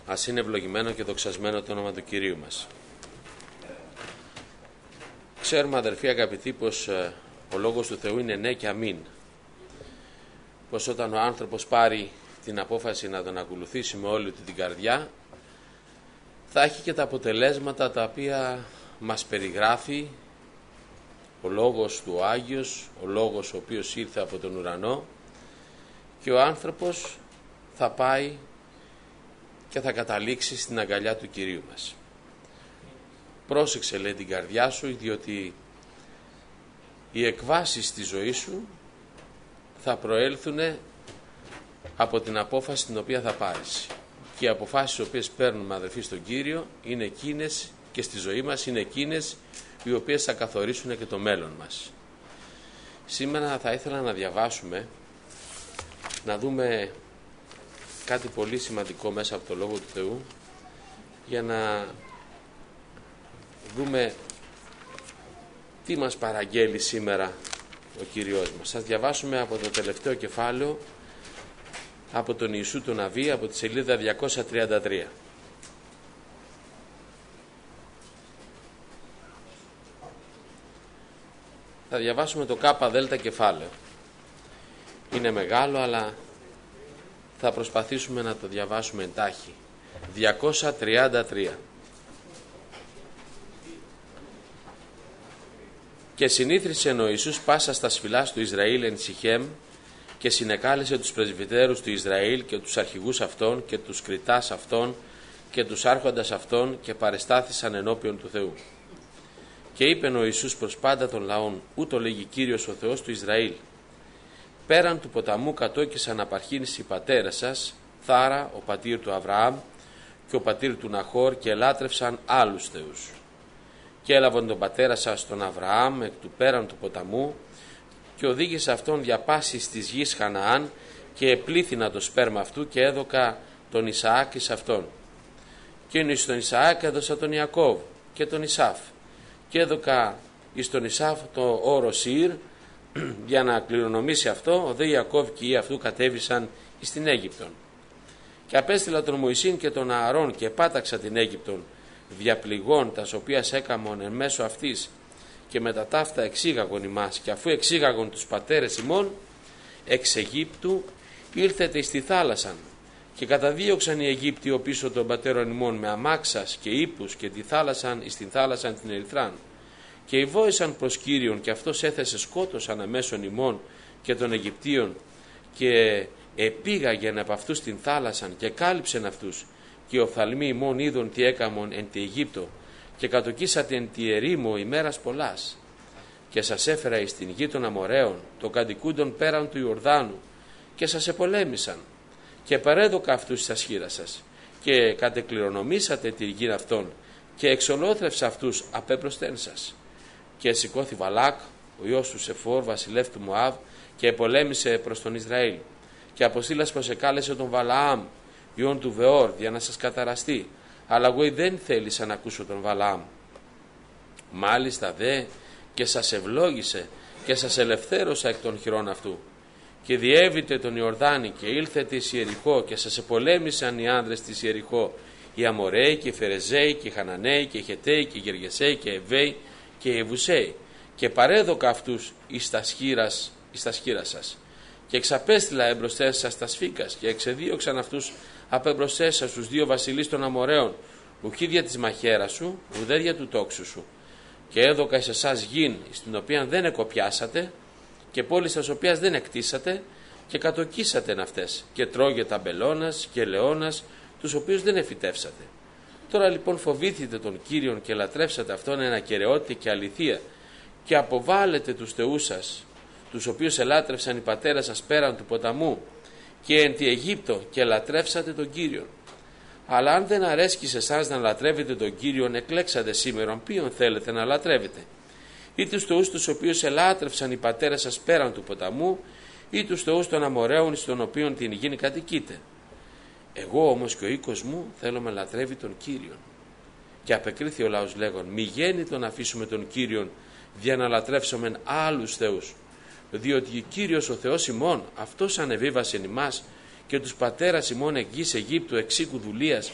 Ας είναι ευλογημένο και δοξασμένο το όνομα του Κυρίου μας. Ξέρουμε, αδερφοί αγαπητοί, πως ο Λόγος του Θεού είναι ναι και αμήν. Πως όταν ο άνθρωπος πάρει την απόφαση να τον ακολουθήσει με όλη του την καρδιά, θα έχει και τα αποτελέσματα τα οποία μας περιγράφει ο Λόγος του Άγιος, ο Λόγος ο οποίος ήρθε από τον ουρανό, και ο άνθρωπος θα πάει και θα καταλήξει στην αγκαλιά του Κυρίου μας. Πρόσεξε, λέει, την καρδιά σου, διότι οι εκβάσεις της ζωής σου θα προέλθουν από την απόφαση την οποία θα πάρεις. Και οι αποφάσεις οι οποίες παίρνουμε, αδερφοί, στον Κύριο είναι εκείνες, και στη ζωή μας είναι εκείνες οι οποίες θα καθορίσουν και το μέλλον μας. Σήμερα θα ήθελα να διαβάσουμε, να δούμε κάτι πολύ σημαντικό μέσα από το Λόγο του Θεού, για να δούμε τι μας παραγγέλει σήμερα ο Κύριος μας. Θα διαβάσουμε από το τελευταίο κεφάλαιο, από τον Ιησού τον Ναβί, από τη σελίδα 233. Θα διαβάσουμε το ΚΔ κεφάλαιο. Είναι μεγάλο, αλλά θα προσπαθήσουμε να το διαβάσουμε εντάχει. 233. Και συνήθρισε ο Ιησούς πάσα στα σφυλάς του Ισραήλ εν Σιχέμ, και συνεκάλεσε τους πρεσβυτέρους του Ισραήλ και τους αρχηγούς αυτών και τους κριτάς αυτών και τους άρχοντας αυτών, και παρεστάθησαν ενώπιον του Θεού. Και είπεν ο Ιησούς προς πάντα των λαών, ούτω λέγει Κύριος ο Θεός του Ισραήλ: πέραν του ποταμού κατόκισαν απαρχήνεις οι πατέρες σας, Θάρα, ο πατήρ του Αβραάμ και ο πατήρ του Ναχώρ, και ελάτρευσαν άλλους θεούς. Και έλαβαν τον πατέρα σας τον Αβραάμ εκ του πέραν του ποταμού, και οδήγησε αυτόν διαπάσης της γης Χαναάν, και επλήθυνα το σπέρμα αυτού, και έδωκα τον Ισαάκ εις αυτόν. Και εις τον Ισαάκ έδωσα τον Ιακώβ και τον Ισάφ, και έδωκα εις τον Ισάφ το όρο Σύρ, για να κληρονομήσει αυτό. Ο δε Ιακώβ και οι αυτού κατέβησαν εις την Αίγυπτον. Και απέστειλα τον Μωυσήν και τον Ααρών, και πάταξα την Αίγυπτον διαπληγών, τας οποίας έκαμον εν μέσω αυτής, και μετά ταύτα εξήγαγον ημάς. Και αφού εξήγαγον τους πατέρες ημών εξ Αιγύπτου, ήλθετε εις τη θάλασσαν, και καταδίωξαν οι Αιγύπτιοι πίσω των πατέρων ημών με αμάξας και ύπους, και τη θάλασσαν εις την θάλασσαν την Ερυθράν. Και ηβόησαν προς Κύριον, και αυτός έθεσε σκότος αναμέσων ημών και των Αιγυπτίων, και επήγαγεν από αυτούς την θάλασσαν, και κάλυψεν αυτούς. Και οι οφθαλμοί ημών είδον τι έκαμον εν τη Αιγύπτο, και κατοκίσατε εν τη ερήμο ημέρας πολλάς. Και σας έφερα εις την γη των Αμοραίων, το κατοικούντον πέραν του Ιορδάνου, και σας επολέμησαν, και παρέδωκα αυτούς στα σχήρα σας, και κατεκληρονομήσατε τη γη αυτών, και εξολόθρευσα αυτούς απέπροσθεν σας. Και σηκώθη Βαλάκ, ο ιός του Σεφόρ, βασιλεύ του Μωάβ, και επολέμησε προς τον Ισραήλ. Και αποστήλας προσεκάλεσε τον Βαλαάμ, ιόν του Βεόρ, για να σας καταραστεί. Αλλά εγώ δεν θέλησα να ακούσω τον Βαλαάμ. Μάλιστα δε, και σας ευλόγησε, και σας ελευθέρωσα εκ των χειρών αυτού. Και διέβητε τον Ιορδάνη, και ήλθετε εις Ιεριχώ, και σας επολέμησαν οι άνδρες της Ιεριχώ, οι Αμοραίοι και οι Φερεζαίοι και οι Χαναναίοι και οι Χεταίοι και οι Γεργεσαίοι και οι Εβαίοι και οι Εβουσαίοι, και παρέδωκα αυτούς εις τα σχήρα σας. Και εξαπέστειλα εμπροσθές σας τα σφίκας, και εξεδίωξαν αυτούς απ' εμπροσθές σας τους δύο βασιλείς των Αμοραίων, ουχίδια της μαχαίρας σου, ουδέδια του τόξου σου. Και έδωκα εις εσάς γην, στην οποία δεν εκοπιάσατε, και πόλεις τας οποίας δεν εκτίσατε, και κατοκίσατε εν αυτές, και τρώγεται αμπελώνας και λεώνας, τους οποίους δεν εφυτεύσατε. Τώρα λοιπόν φοβήθητε τον Κύριον, και λατρεύσατε αυτόν εν ακεραιότητα και αληθεία, και αποβάλλετε τους θεούς σας, τους οποίους ελάτρευσαν οι πατέρες σας πέραν του ποταμού, και εν τη Αιγύπτο, και λατρεύσατε τον Κύριον. Αλλά αν δεν αρέσκει σε εσάς να λατρεύετε τον Κύριον, εκλέξατε σήμερον ποιον θέλετε να λατρεύετε, ή τους θεούς τους οποίους ελάτρευσαν οι πατέρες σας πέραν του ποταμού, ή τους θεούς των Αμοραίων, στον οποίον την γη κατοικείτε. Εγώ όμως και ο οίκος μου θέλουμε λατρεύει τον Κύριον. Και απεκρίθη ο λαός λέγον, μη γέννητο να αφήσουμε τον Κύριον, δια να λατρεύσομεν άλλους θεούς. Διότι ο Κύριος ο Θεός ημών, αυτός ανεβίβασε ημάς, και τους πατέρας ημών εκ γης Αιγύπτου εξ οίκου δουλείας,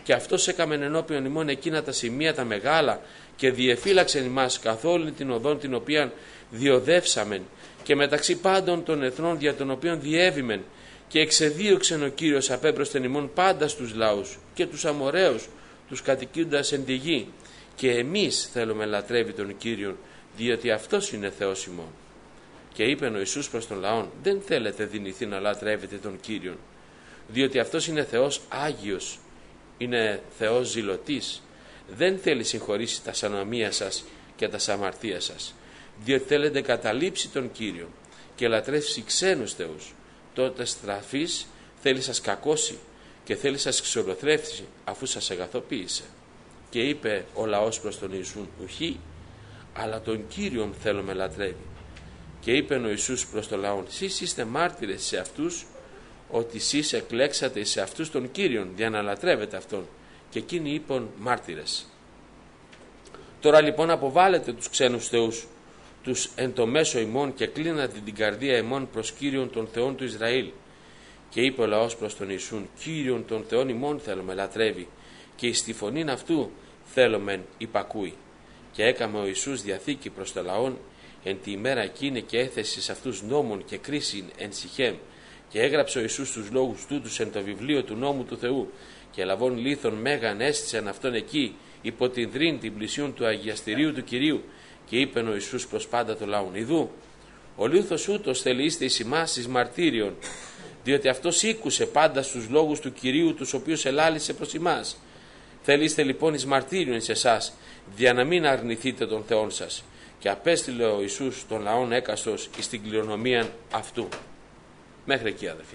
και αυτός έκαμεν ενώπιον ημών εκείνα τα σημεία τα μεγάλα και διεφύλαξεν ημάς καθ' όλη την οδόν την οποίαν διοδεύσαμεν και μεταξύ πάντων των εθνών δια των οποίων διέβημεν και εξεδίωξεν ο Κύριος απέμπροσθεν ημών πάντα στους λαούς και τους Αμοραίους τους κατοικούντας εν τη γη, και εμείς θέλουμε λατρεύει τον Κύριον, διότι αυτός είναι Θεός ημών. Και είπε ο Ιησούς προς τον λαόν, δεν θέλετε δυνηθεί να λατρεύετε τον Κύριον, διότι αυτός είναι Θεός Άγιος, είναι Θεός ζηλωτής, δεν θέλει συγχωρήσει τα σανομία σας και τα αμαρτία σας, διότι θέλετε καταλήψει τον Κύριο και λατρεύσει ξένους θεούς, τότε στραφής θέλει σας κακώσει και θέλει σας ξολοθρεύσει αφού σας αγαθοποίησε. Και είπε ο λαός προς τον Ιησούν, ουχή, αλλά τον Κύριον θέλουμε λατρεύει. Και είπε ο Ιησούς προς τον λαό, εσείς είστε μάρτυρες σε αυτούς ότι εσείς εκλέξατε σε αυτούς τον Κύριον για να λατρεύετε αυτόν. Και εκείνοι είπαν μάρτυρες. Τώρα λοιπόν αποβάλλετε τους ξένους θεούς, τους εν το μέσο ημών, και κλείνατε την καρδία ημών προς Κύριον των Θεών του Ισραήλ. Και είπε ο λαός προς τον Ιησούν, Κύριον των Θεών ημών θέλουμε λατρεύει, και εις τη φωνήν αυτού θέλομεν υπακούει. Και έκαμε ο Ιησούς διαθήκη προς το λαόν εν τη ημέρα εκείνη και έθεσε σε αυτούς νόμων και κρίσιν εν Σιχέμ. Και έγραψε ο Ιησούς τους λόγους τούτους εν το βιβλίο του νόμου του Θεού. Και λαβών λίθων μέγαν έστησαν αυτόν εκεί υπό την δρύν την πλησίον του αγιαστηρίου του Κυρίου. Και είπε ο Ιησούς προς πάντα το λαόν, ιδού, ο λίθος ούτως θέλει είστε εις ημάς εις μαρτύριον, διότι αυτός ήκουσε πάντα στους λόγους του Κυρίου τους οποίους ελάλησε προς ημάς. Θέλειστε λοιπόν εις μαρτύριον σε εσάς, δια να μην αρνηθείτε των Θεών σας. Και απέστειλε ο Ιησούς τον λαόν έκαστος εις την κληρονομία αυτού. Μέχρι εκεί, αδελφοί.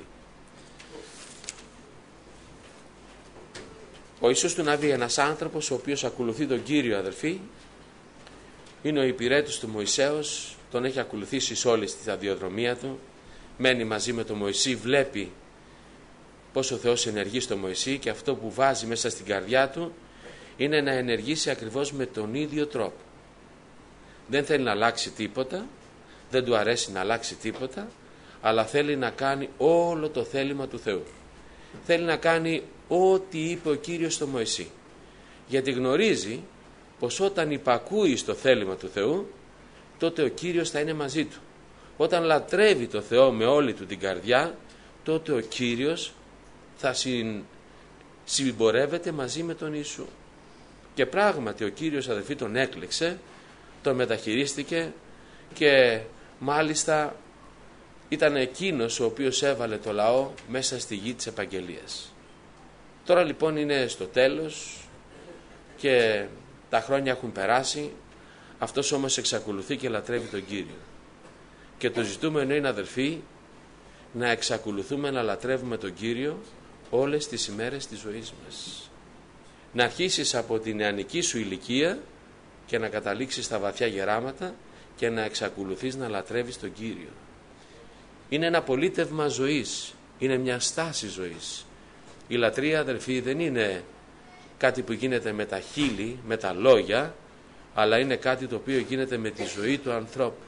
Ο Ιησούς του Ναβί, ένας άνθρωπος ο οποίος ακολουθεί τον Κύριο, αδελφοί, είναι ο υπηρέτης του Μωυσέως, τον έχει ακολουθήσει σε όλη τη σταδιοδρομία του, μένει μαζί με τον Μωυσή, βλέπει πώς ο Θεός ενεργεί στο Μωυσή και αυτό που βάζει μέσα στην καρδιά του είναι να ενεργήσει ακριβώς με τον ίδιο τρόπο. Δεν θέλει να αλλάξει τίποτα, δεν του αρέσει να αλλάξει τίποτα, αλλά θέλει να κάνει όλο το θέλημα του Θεού. Θέλει να κάνει ό,τι είπε ο Κύριος στο Μωυσή, γιατί γνωρίζει πως όταν υπακούει στο θέλημα του Θεού, τότε ο Κύριος θα είναι μαζί του. Όταν λατρεύει το Θεό με όλη του την καρδιά, τότε ο Κύριος θα συμπορεύεται μαζί με τον Ιησού. Και πράγματι ο Κύριος, αδελφοί, τον έκλεξε, τον μεταχειρίστηκε και μάλιστα ήταν εκείνος ο οποίος έβαλε το λαό μέσα στη γη της επαγγελίας. Τώρα λοιπόν είναι στο τέλος και τα χρόνια έχουν περάσει, αυτός όμως εξακολουθεί και λατρεύει τον Κύριο. Και το ζητούμενο είναι, αδελφοί, να εξακολουθούμε να λατρεύουμε τον Κύριο όλες τις ημέρες της ζωής μας. Να αρχίσεις από την νεανική σου ηλικία και να καταλήξεις στα βαθιά γεράματα και να εξακολουθείς να λατρεύεις τον Κύριο. Είναι ένα πολίτευμα ζωής, είναι μια στάση ζωής. Η λατρεία, αδελφοί, δεν είναι κάτι που γίνεται με τα χείλη, με τα λόγια, αλλά είναι κάτι το οποίο γίνεται με τη ζωή του ανθρώπου.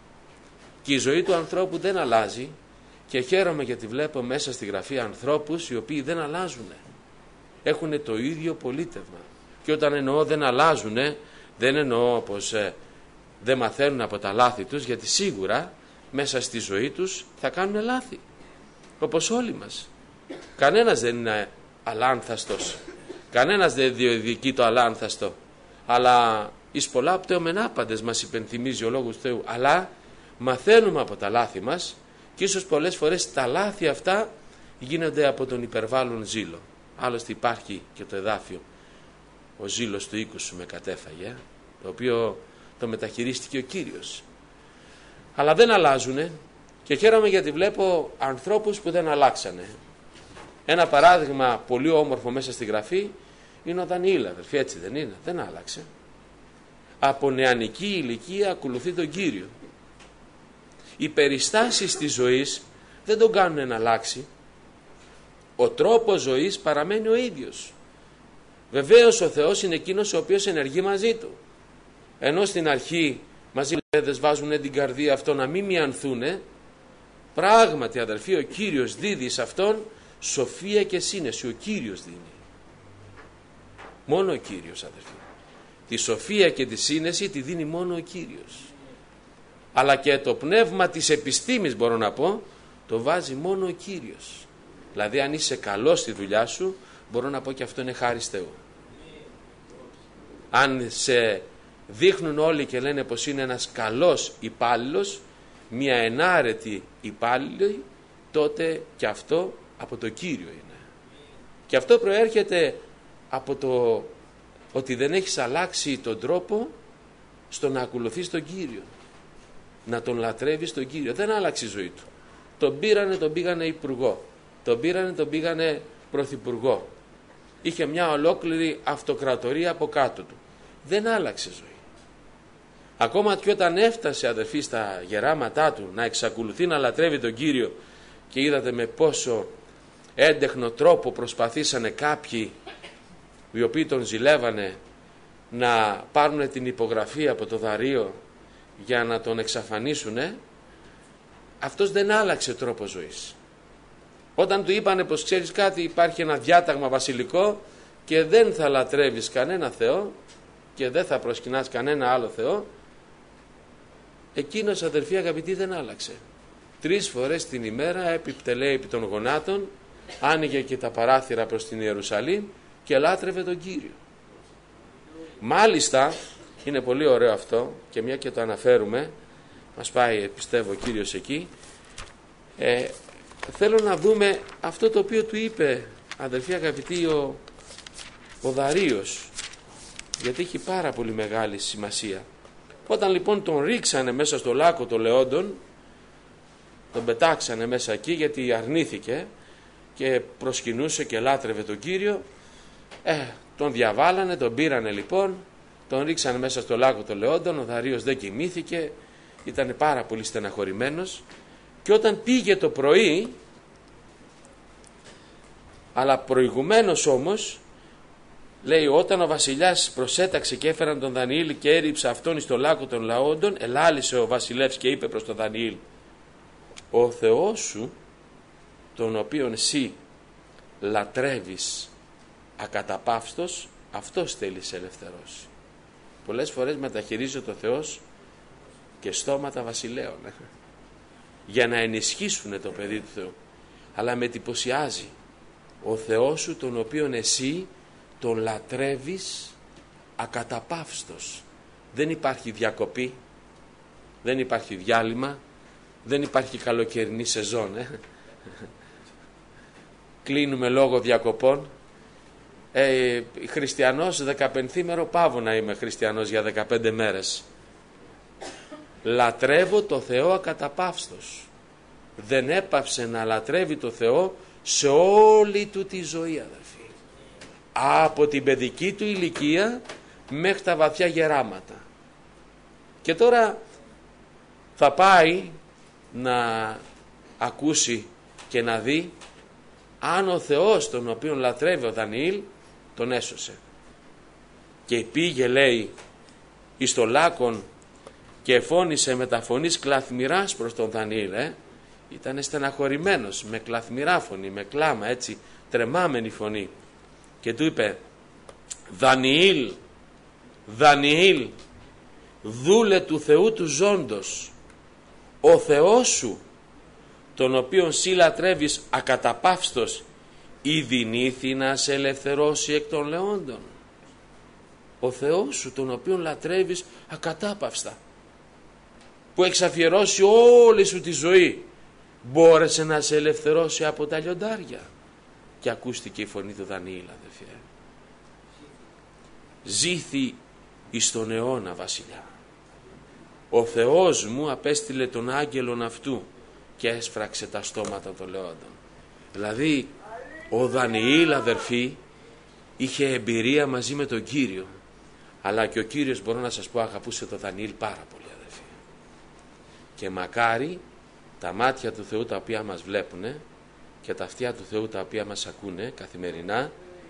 Και η ζωή του ανθρώπου δεν αλλάζει και χαίρομαι γιατί βλέπω μέσα στη Γραφή ανθρώπους οι οποίοι δεν αλλάζουν. Έχουν το ίδιο πολίτευμα. Και όταν εννοώ δεν αλλάζουν, δεν εννοώ πως δεν μαθαίνουν από τα λάθη τους, γιατί σίγουρα μέσα στη ζωή τους θα κάνουν λάθη. Όπως όλοι μας. Κανένας δεν είναι αλάνθαστος. Κανένας δεν διεκδικεί το αλάνθαστο. Αλλά εις πολλά πτώμεν άπαντες μας υπενθυμίζει ο Λόγος του Θεού. Αλλά μαθαίνουμε από τα λάθη μας και ίσως πολλές φορές τα λάθη αυτά γίνονται από τον υπερβάλλον ζήλο. Άλλωστε υπάρχει και το εδάφιο, ο ζήλος του οίκου σου με κατέφαγε, το οποίο το μεταχειρίστηκε ο Κύριος. Αλλά δεν αλλάζουνε και χαίρομαι γιατί βλέπω ανθρώπους που δεν αλλάξανε. Ένα παράδειγμα πολύ όμορφο μέσα στη Γραφή είναι ο Δανιήλ, αδελφοί, έτσι δεν είναι? Δεν άλλαξε. Από νεανική ηλικία ακολουθεί τον Κύριο. Οι περιστάσεις της ζωής δεν τον κάνουν να αλλάξει. Ο τρόπος ζωής παραμένει ο ίδιος. Βεβαίως ο Θεός είναι εκείνος ο οποίος ενεργεί μαζί του. Ενώ στην αρχή μαζί δεν βάζουν την καρδία αυτό να μην μιανθούνε, πράγματι, αδελφοί, ο Κύριος δίδει σε αυτόν σοφία και σύνεση. Ο Κύριος δίνει. Μόνο ο Κύριος, αδερφοί. Τη σοφία και τη σύνεση τη δίνει μόνο ο Κύριος. Αλλά και το πνεύμα της επιστήμης, μπορώ να πω, το βάζει μόνο ο Κύριος. Δηλαδή αν είσαι καλός στη δουλειά σου, μπορώ να πω και αυτό είναι χάρις Θεού. Αν σε δείχνουν όλοι και λένε πως είναι ένας καλός υπάλληλος, μια ενάρετη υπάλληλη, τότε και αυτό από το Κύριο είναι. Και αυτό προέρχεται από το ότι δεν έχεις αλλάξει τον τρόπο στο να ακολουθείς τον Κύριο, να τον λατρεύεις τον Κύριο. Δεν άλλαξε η ζωή του. Τον πήρανε, τον πήγανε υπουργό, τον πήρανε, τον πήγανε πρωθυπουργό. Είχε μια ολόκληρη αυτοκρατορία από κάτω του. Δεν άλλαξε ζωή. Ακόμα και όταν έφτασε, αδερφοί, στα γεράματά του να εξακολουθεί να λατρεύει τον Κύριο, και είδατε με πόσο έντεχνο τρόπο προσπαθήσανε κάποιοι οι οποίοι τον ζηλεύανε να πάρουν την υπογραφή από το Δαρείο για να τον εξαφανίσουνε, αυτός δεν άλλαξε τρόπο ζωής. Όταν του είπανε πως ξέρεις κάτι, υπάρχει ένα διάταγμα βασιλικό και δεν θα λατρεύεις κανένα Θεό και δεν θα προσκυνάς κανένα άλλο Θεό, εκείνος, αδερφοί αγαπητοί, δεν άλλαξε. 3 φορές την ημέρα έπιπτε, λέει, επί των γονάτων, άνοιγε και τα παράθυρα προς την Ιερουσαλήμ και λάτρευε τον Κύριο. Μάλιστα, είναι πολύ ωραίο αυτό, και μια και το αναφέρουμε, μας πάει, πιστεύω, ο Κύριος εκεί, θέλω να δούμε αυτό το οποίο του είπε, αδελφοί αγαπητοί, ο Δαρείος, γιατί έχει πάρα πολύ μεγάλη σημασία. Όταν λοιπόν τον ρίξανε μέσα στο λάκκο των λεόντων, τον πετάξανε μέσα εκεί γιατί αρνήθηκε και προσκυνούσε και λάτρευε τον Κύριο, τον διαβάλανε, τον πήρανε λοιπόν, τον ρίξανε μέσα στο λάκκο των λεόντων. Ο Δαρείος δεν κοιμήθηκε, ήταν πάρα πολύ στεναχωρημένος, και όταν πήγε το πρωί, αλλά προηγουμένως όμως, λέει, όταν ο βασιλιάς προσέταξε και έφεραν τον Δανιήλ και έριψε αυτόν στο λάκκο των λαόντων, ελάλησε ο βασιλεύς και είπε προς τον Δανιήλ, ο Θεός σου, τον οποίον εσύ λατρεύεις ακαταπαύστος, αυτός θέλει σε ελευθερώσει. Πολλές φορές μεταχειρίζεται ο Θεός και στόματα βασιλέων για να ενισχύσουν το παιδί του Θεού, αλλά με εντυπωσιάζει, ο Θεός σου, τον οποίον εσύ τον λατρεύεις ακαταπαύστος. Δεν υπάρχει διακοπή, δεν υπάρχει διάλειμμα, δεν υπάρχει καλοκαιρινή σεζόν. Κλείνουμε λόγω διακοπών. Χριστιανός 15ημερο πάβω να είμαι χριστιανός για 15 μέρες. Λατρεύω το Θεό ακαταπαύστος. Δεν έπαυσε να λατρεύει το Θεό σε όλη του τη ζωή, αδερφοί. Από την παιδική του ηλικία μέχρι τα βαθιά γεράματα. Και τώρα θα πάει να ακούσει και να δει αν ο Θεός, τον οποίον λατρεύει ο Δανιήλ, τον έσωσε. Και πήγε, λέει, εις το λάκκον και εφώνησε με τα φωνής κλαθμυράς προς τον Δανιήλ. Ήταν στεναχωρημένος, με κλαθμυρά φωνή, με κλάμα, έτσι, τρεμάμενη φωνή. Και του είπε, Δανιήλ, Δανιήλ, δούλε του Θεού του ζώντος, ο Θεός σου, τον οποίον σύ λατρεύεις ακαταπαύστος, ειδηνήθη να σε ελευθερώσει εκ των λεόντων. Ο Θεός σου, τον οποίον λατρεύεις ακατάπαυστα, που έχεις αφιερώσει όλη σου τη ζωή, μπόρεσε να σε ελευθερώσει από τα λιοντάρια. Και ακούστηκε η φωνή του Δανιήλ, αδελφέ. Ζήθη εις τον αιώνα, βασιλιά. Ο Θεός μου απέστειλε τον άγγελον αυτού και έσφραξε τα στόματα των λεόντων. Δηλαδή ο Δανιήλ, αδερφοί, είχε εμπειρία μαζί με τον Κύριο, αλλά και ο Κύριος, μπορώ να σας πω, αγαπούσε τον Δανιήλ πάρα πολύ, αδερφοί. Και μακάρι τα μάτια του Θεού τα οποία μας βλέπουνε και τα αυτιά του Θεού τα οποία μας ακούνε καθημερινά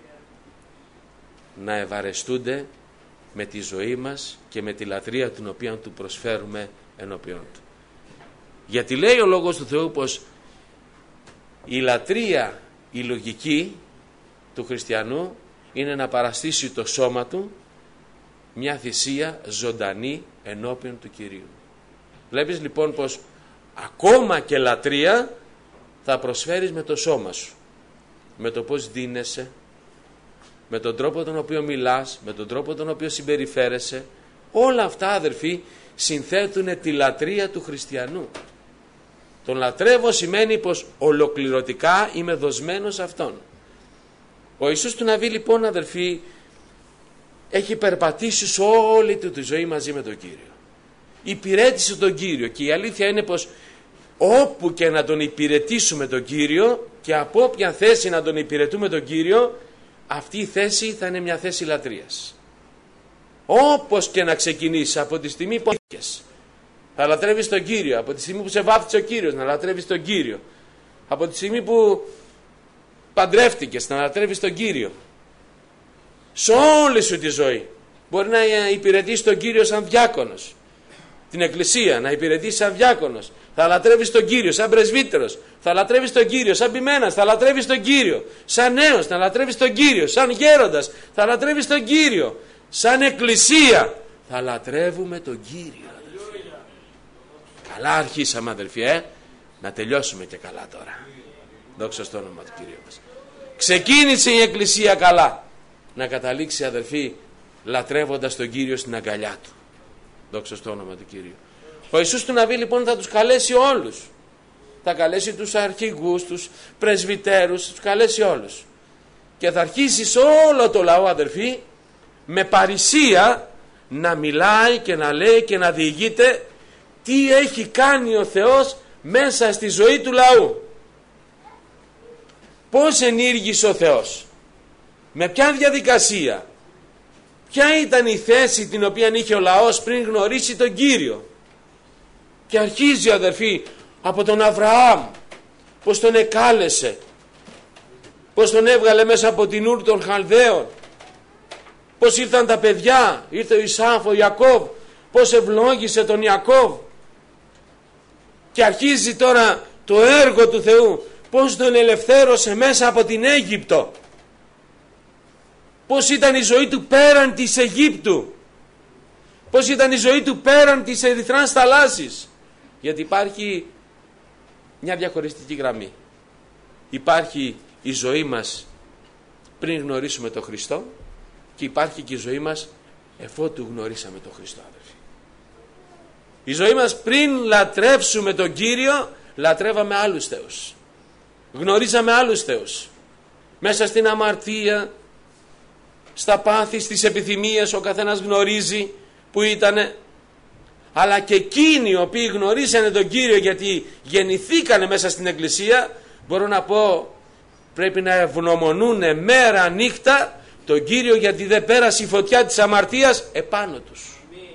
να ευαρεστούνται με τη ζωή μας και με τη λατρεία την οποία του προσφέρουμε ενώπιον του. Γιατί λέει ο Λόγος του Θεού πως η λατρεία, η λογική του χριστιανού είναι να παραστήσει το σώμα του μια θυσία ζωντανή ενώπιον του Κυρίου. Βλέπεις λοιπόν πως ακόμα και λατρεία θα προσφέρεις με το σώμα σου, με το πως δίνεσαι, με τον τρόπο τον οποίο μιλάς, με τον τρόπο τον οποίο συμπεριφέρεσαι. Όλα αυτά, αδερφοί, συνθέτουν τη λατρεία του χριστιανού. Τον λατρεύω σημαίνει πως ολοκληρωτικά είμαι δοσμένος αυτόν. Ο Ιησούς του Ναβί λοιπόν, αδερφοί, έχει περπατήσει σε όλη του τη ζωή μαζί με τον Κύριο. Υπηρέτησε τον Κύριο και η αλήθεια είναι πως όπου και να τον υπηρετήσουμε τον Κύριο και από όποια θέση να τον υπηρετούμε τον Κύριο, αυτή η θέση θα είναι μια θέση λατρείας. Όπως και να ξεκινήσει, από τη στιγμή που θα λατρεύεις τον Κύριο, από τη στιγμή που σε βάφτισε ο Κύριος να λατρεύεις τον Κύριο, από τη στιγμή που παντρεύτηκες να λατρεύεις τον Κύριο, σε όλη σου τη ζωή. Μπορεί να υπηρετείς τον Κύριο σαν διάκονος, την εκκλησία να υπηρετείς σαν διάκονος, θα λατρεύεις τον Κύριο σαν πρεσβύτερος, θα λατρεύεις τον Κύριο σαν ποιμένας, θα λατρεύεις τον Κύριο σαν νέος, θα λατρεύεις τον Κύριο σαν γέροντας, θα λατρεύεις τον Κύριο σαν εκκλησία, θα λατρεύουμε τον Κύριο. Καλά αρχίσαμε, αδελφοί, να τελειώσουμε και καλά τώρα. Δόξα στο όνομα του Κυρίου μας. Ξεκίνησε η εκκλησία καλά, να καταλήξει, αδελφοί, λατρεύοντας τον Κύριο στην αγκαλιά του. Δόξα στο όνομα του Κυρίου. Ο Ιησούς του Ναβί λοιπόν θα τους καλέσει όλους. Θα καλέσει τους αρχηγούς, τους πρεσβυτέρους, τους καλέσει όλους. Και θα αρχίσει σε όλο το λαό, αδελφοί, με παρησία να μιλάει και να λέει και να διηγείται τι έχει κάνει ο Θεός μέσα στη ζωή του λαού. Πώς ενήργησε ο Θεός, με ποια διαδικασία, ποια ήταν η θέση την οποία είχε ο λαός πριν γνωρίσει τον Κύριο. Και αρχίζει, αδερφοί, από τον Αβραάμ, πως τον εκάλεσε, πως τον έβγαλε μέσα από την Ούρ των Χαλδαίων, πως ήρθαν τα παιδιά, ήρθε ο Ισάφ, ο Ιακώβ, πως ευλόγησε τον Ιακώβ. Και αρχίζει τώρα το έργο του Θεού, πως τον ελευθέρωσε μέσα από την Αίγυπτο, πως ήταν η ζωή του πέραν της Αιγύπτου, πως ήταν η ζωή του πέραν της Ερυθράς θαλάσσης. Γιατί υπάρχει μια διαχωριστική γραμμή. Υπάρχει η ζωή μας πριν γνωρίσουμε τον Χριστό και υπάρχει και η ζωή μας εφότου γνωρίσαμε τον Χριστό, αδελφοί. Η ζωή μας πριν λατρεύσουμε τον Κύριο, λατρεύαμε άλλους θεούς. Γνωρίζαμε άλλους θεούς. Μέσα στην αμαρτία, στα πάθη, στις επιθυμίες, ο καθένας γνωρίζει που ήτανε. Αλλά και εκείνοι οι οποίοι γνωρίσανε τον Κύριο γιατί γεννηθήκανε μέσα στην εκκλησία, μπορώ να πω πρέπει να ευγνωμονούν μέρα νύχτα τον Κύριο γιατί δεν πέρασε η φωτιά της αμαρτίας επάνω τους.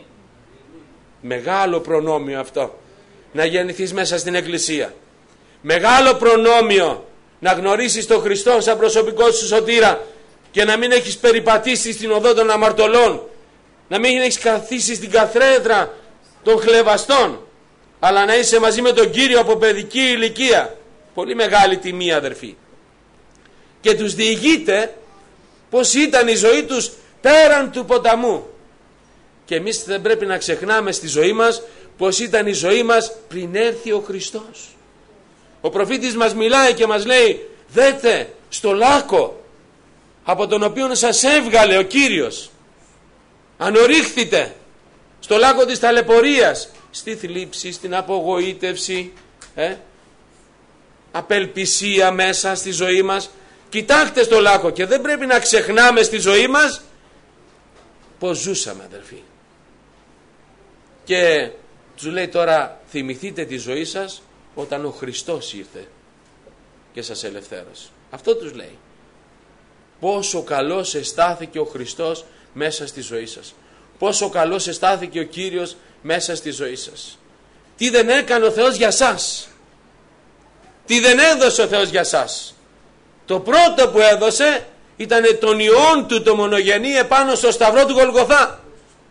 Μεγάλο προνόμιο αυτό, να γεννηθείς μέσα στην εκκλησία. Μεγάλο προνόμιο να γνωρίσεις τον Χριστό σαν προσωπικό σου σωτήρα και να μην έχεις περιπατήσει στην οδό των αμαρτωλών, να μην έχεις καθίσει στην καθρέφτρα των χλευαστών, αλλά να είσαι μαζί με τον Κύριο από παιδική ηλικία. Πολύ μεγάλη τιμή, αδερφοί. Και τους διηγείται πως ήταν η ζωή τους πέραν του ποταμού. Και εμείς δεν πρέπει να ξεχνάμε στη ζωή μας πως ήταν η ζωή μας πριν έρθει ο Χριστός. Ο προφήτης μας μιλάει και μας λέει, δέτε στο λάκκο από τον οποίο σας έβγαλε ο Κύριος, ανορίχθητε στο λάκκο της ταλαιπωρίας, στη θλίψη, στην απογοήτευση, απελπισία μέσα στη ζωή μας. Κοιτάξτε στο λάκκο και δεν πρέπει να ξεχνάμε στη ζωή μας πως ζούσαμε, αδελφοί. Και τους λέει τώρα, θυμηθείτε τη ζωή σας όταν ο Χριστός ήρθε και σας ελευθέρωσε. Αυτό τους λέει. Πόσο καλός εστάθηκε ο Χριστός μέσα στη ζωή σας. Πόσο καλός εστάθηκε ο Κύριος μέσα στη ζωή σας. Τι δεν έκανε ο Θεός για σας. Τι δεν έδωσε ο Θεός για σας. Το πρώτο που έδωσε ήταν τον Υιόν του το μονογενή επάνω στο σταυρό του Γολγοθά.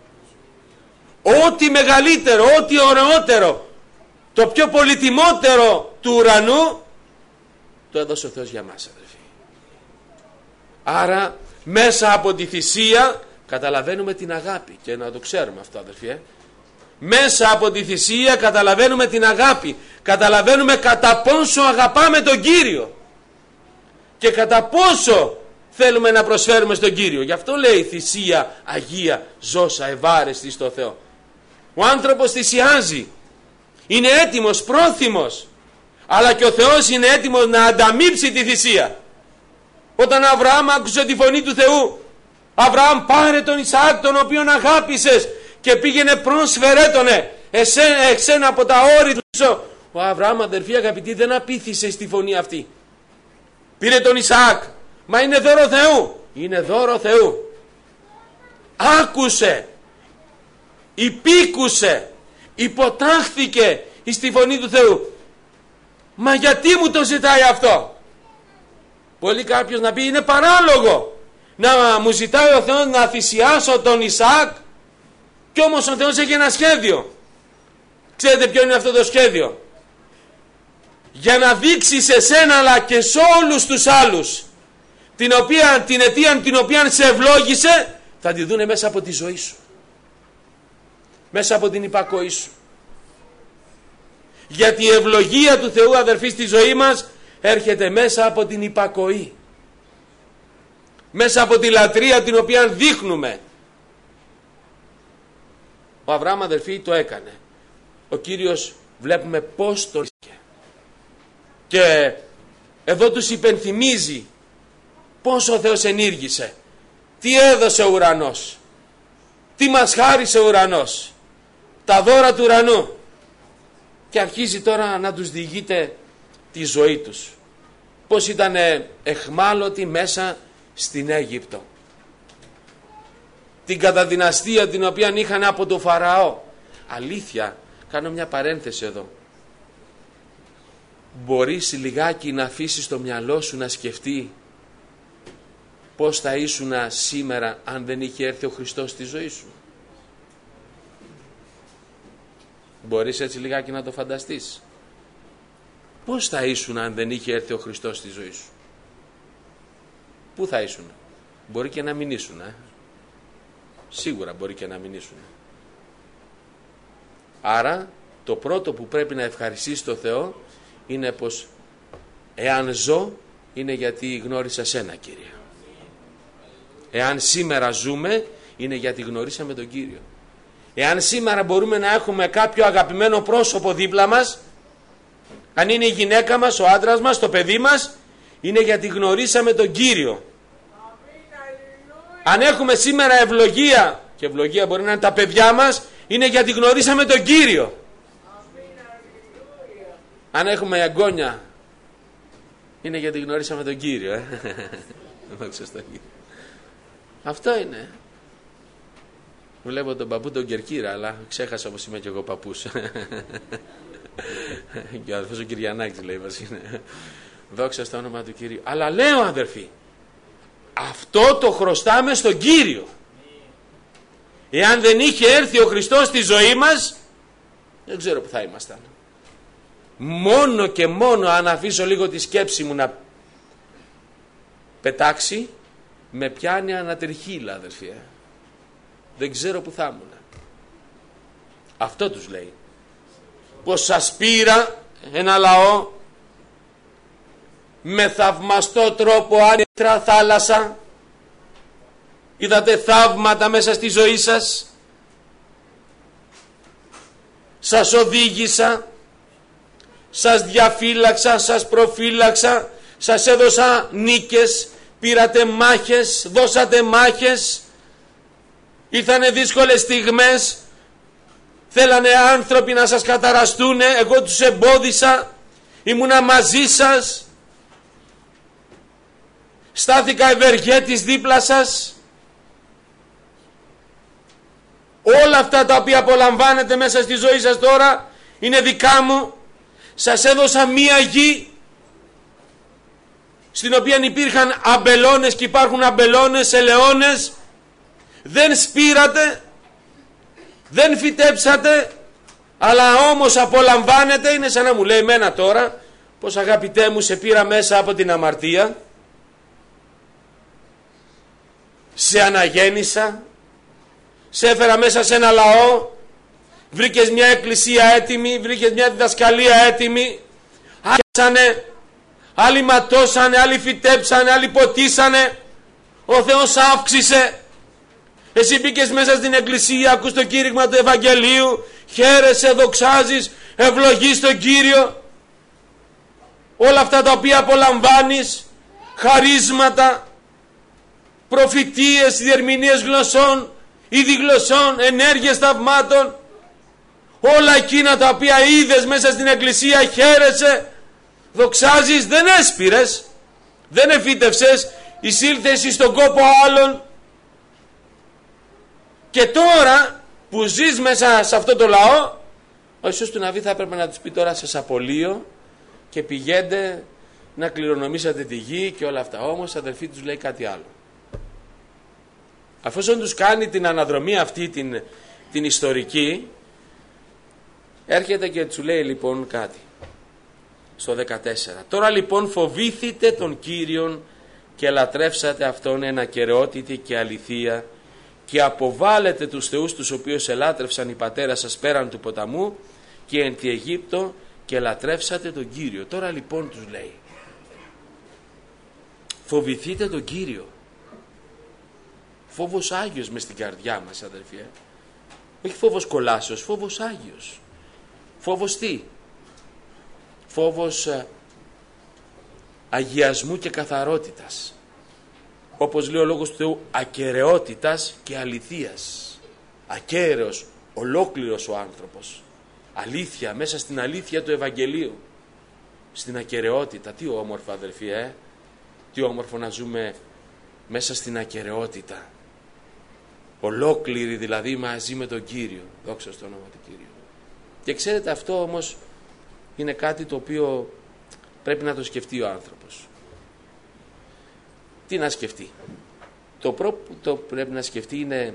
Ό,τι μεγαλύτερο, ό,τι ωραιότερο, το πιο πολυτιμότερο του ουρανού το έδωσε ο Θεός για μας, αδελφοί. Άρα Μέσα από τη θυσία καταλαβαίνουμε την αγάπη. Και να το ξέρουμε αυτό, αδερφοί. Μέσα από τη θυσία καταλαβαίνουμε την αγάπη. Καταλαβαίνουμε κατά πόσο αγαπάμε τον Κύριο. Και κατά πόσο θέλουμε να προσφέρουμε στον Κύριο. Γι' αυτό λέει θυσία αγία, ζώσα, ευάρεστη στο Θεό. Ο άνθρωπος θυσιάζει. Είναι έτοιμος, πρόθυμος. Αλλά και ο Θεός είναι έτοιμος να ανταμείψει τη θυσία. Όταν Αβραάμ άκουσε τη φωνή του Θεού, Αβραάμ, πάρε τον Ισαάκ τον οποίον αγάπησες και πήγαινε πρόσφερέ τονε εσένα από τα όρη του. Ο Αβραάμ, αδερφοί αγαπητοί, δεν απήθησε στη φωνή αυτή. Πήρε τον Ισαάκ. Μα είναι δώρο Θεού. Είναι δώρο Θεού. Άκουσε, υπήκουσε, υποτάχθηκε στη φωνή του Θεού. Μα γιατί μου το ζητάει αυτό? Μπορεί κάποιος να πει είναι παράλογο να μου ζητάει ο Θεός να θυσιάσω τον Ισαάκ, και όμως ο Θεός έχει ένα σχέδιο. Ξέρετε ποιο είναι αυτό το σχέδιο? Για να δείξει σε σένα αλλά και σε όλους τους άλλους την αιτία την οποία σε ευλόγησε, θα τη δούνε μέσα από τη ζωή σου, μέσα από την υπακοή σου. Γιατί η ευλογία του Θεού, αδερφοί, στη ζωή μας έρχεται μέσα από την υπακοή, μέσα από τη λατρεία την οποία δείχνουμε. Ο Αβραάμ, αδερφοί, το έκανε. Ο Κύριος βλέπουμε πως το είχε. Και εδώ τους υπενθυμίζει πως ο Θεός ενήργησε, τι έδωσε ο ουρανός, τι μας χάρισε ο ουρανός, τα δώρα του ουρανού. Και αρχίζει τώρα να τους διηγείται τη ζωή τους. Πως ήταν εχμάλωτοι μέσα στην Αίγυπτο. Την καταδυναστεία την οποία είχαν από το Φαραώ. Αλήθεια, κάνω μια παρένθεση εδώ. Μπορείς λιγάκι να αφήσεις το μυαλό σου να σκεφτεί πώς θα ήσουν σήμερα αν δεν είχε έρθει ο Χριστός στη ζωή σου? Μπορείς έτσι λιγάκι να το φανταστείς? Πώς θα ήσουν αν δεν είχε έρθει ο Χριστός στη ζωή σου? Πού θα ήσουν? Μπορεί και να μην ήσουν, Σίγουρα μπορεί και να μην ήσουν. Άρα το πρώτο που πρέπει να ευχαριστήσεις το Θεό είναι πως εάν ζω είναι γιατί γνώρισα σένα, Κύριε. Εάν σήμερα ζούμε είναι γιατί γνωρίσαμε τον Κύριο. Εάν σήμερα μπορούμε να έχουμε κάποιο αγαπημένο πρόσωπο δίπλα μας, αν είναι η γυναίκα μας, ο άντρας μας, το παιδί μας, είναι γιατί γνωρίσαμε τον Κύριο. Αν έχουμε σήμερα ευλογία, και ευλογία μπορεί να είναι τα παιδιά μας, είναι γιατί γνωρίσαμε τον Κύριο. Αν έχουμε εγγόνια, είναι γιατί γνωρίσαμε τον Κύριο. Αυτό είναι. Βλέπω τον παππού τον Κερκύρα, αλλά ξέχασα πως είμαι και εγώ παππούς. Και ο αδερφός ο Κυριανάκης λέει μας είναι. Δόξα στο όνομα του Κυρίου. Αλλά λέω, αδερφοί, αυτό το χρωστάμε στον Κύριο. Εάν δεν είχε έρθει ο Χριστός στη ζωή μας, δεν ξέρω που θα ήμασταν. Μόνο και μόνο αν αφήσω λίγο τη σκέψη μου να πετάξει, με πιάνει ανατριχύλα, αδερφοί. Δεν ξέρω που θα ήμουν. Αυτό τους λέει. Πως σας πήρα ένα λαό με θαυμαστό τρόπο άνετρα θάλασσα. Είδατε θαύματα μέσα στη ζωή σας. Σας οδήγησα, σας διαφύλαξα, σας προφύλαξα, σας έδωσα νίκες, πήρατε μάχες, δώσατε μάχες. Ήρθανε δύσκολες στιγμές, θέλανε άνθρωποι να σας καταραστούνε, εγώ τους εμπόδισα, ήμουνα μαζί σας, στάθηκα ευεργέτης δίπλα σας. Όλα αυτά τα οποία απολαμβάνετε μέσα στη ζωή σας τώρα είναι δικά μου. Σας έδωσα μία γη στην οποία υπήρχαν αμπελώνες και υπάρχουν αμπελώνες, ελαιώνες. Δεν σπήρατε, δεν φυτέψατε, αλλά όμως απολαμβάνετε. Είναι σαν να μου λέει εμένα τώρα πως αγαπητέ μου σε πήρα μέσα από την αμαρτία σε αναγέννησα, σε έφερα μέσα σε ένα λαό, βρήκες μια εκκλησία έτοιμη, βρήκες μια διδασκαλία έτοιμη, άρχισανε, άλλοι ματώσανε, άλλοι φυτέψανε, άλλοι ποτίσανε, ο Θεός αύξησε, εσύ μπήκες μέσα στην εκκλησία, ακούς το κήρυγμα του Ευαγγελίου, χαίρεσαι, δοξάζεις, ευλογείς τον Κύριο, όλα αυτά τα οποία απολαμβάνεις, χαρίσματα, προφητείες, διερμηνίες γλωσσών, είδη γλωσσών, ενέργειες θαυμάτων, όλα εκείνα τα οποία είδες μέσα στην εκκλησία, χαίρεσαι, δοξάζεις, δεν έσπηρες, δεν εφύτευσες, εισήλθες στον κόπο άλλων, και τώρα που ζεις μέσα σε αυτό το λαό, ο Ιησούς του Ναβί θα έπρεπε να τους πει τώρα σας απολύω και πηγαίνετε να κληρονομήσετε τη γη και όλα αυτά. Όμως αδελφοί τους λέει κάτι άλλο. Αφόσον τους κάνει την αναδρομή αυτή την ιστορική, έρχεται και τους λέει λοιπόν κάτι στο 14. Τώρα λοιπόν φοβήθητε τον Κύριον και λατρεύσατε Αυτόν εν ακεραιότητη και αληθεία και αποβάλλετε τους θεούς τους οποίους ελάτρευσαν οι πατέρας σας πέραν του ποταμού και εν τη Αιγύπτο και λατρεύσατε τον Κύριο. Τώρα λοιπόν τους λέει, φοβηθείτε τον Κύριο. Φόβος Άγιος μες στην καρδιά μας, αδελφοί. Όχι φόβος κολάσεως, φόβος Άγιος. Φόβος τι? Φόβος αγιασμού και καθαρότητας. Όπως λέει ο Λόγος του Θεού, ακεραιότητας και αληθείας. Ακέραιος, ολόκληρος ο άνθρωπος. Αλήθεια, μέσα στην αλήθεια του Ευαγγελίου. Στην ακεραιότητα. Τι όμορφο, αδελφοί, τι όμορφο να ζούμε μέσα στην ακεραιότητα. Ολόκληρη δηλαδή μαζί με τον Κύριο. Δόξα στο όνομα του Κύριου. Και ξέρετε, αυτό όμως είναι κάτι το οποίο πρέπει να το σκεφτεί ο άνθρωπος. Τι να σκεφτεί? Το πρώτο που πρέπει να σκεφτεί είναι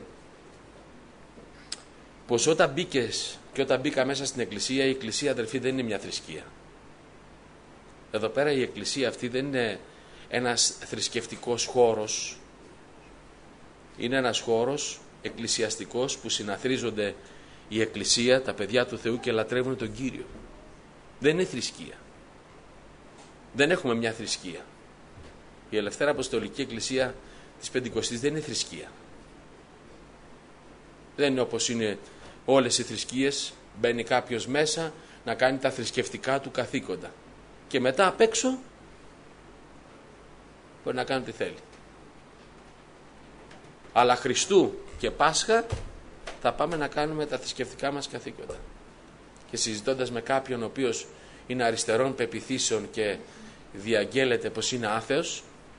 πως όταν μπήκες και όταν μπήκα μέσα στην εκκλησία, η εκκλησία, αδελφοί, δεν είναι μια θρησκεία. Εδώ πέρα η εκκλησία αυτή δεν είναι ένας θρησκευτικός χώρος. Είναι ένας χώρος εκκλησιαστικός που συναθρίζονται η εκκλησία, τα παιδιά του Θεού, και λατρεύουν τον Κύριο. Δεν είναι θρησκεία. Δεν έχουμε μια θρησκεία. Η Ελευθέρα Αποστολική Εκκλησία της Πεντηκοστής δεν είναι θρησκεία. Δεν είναι όπως είναι όλες οι θρησκείες. Μπαίνει κάποιος μέσα να κάνει τα θρησκευτικά του καθήκοντα και μετά απ' έξω μπορεί να κάνει ό,τι θέλει. Αλλά Χριστού και Πάσχα θα πάμε να κάνουμε τα θρησκευτικά μας καθήκοντα. Και συζητώντας με κάποιον ο οποίος είναι αριστερών πεποιθήσεων και διαγγέλλεται πως είναι άθεος,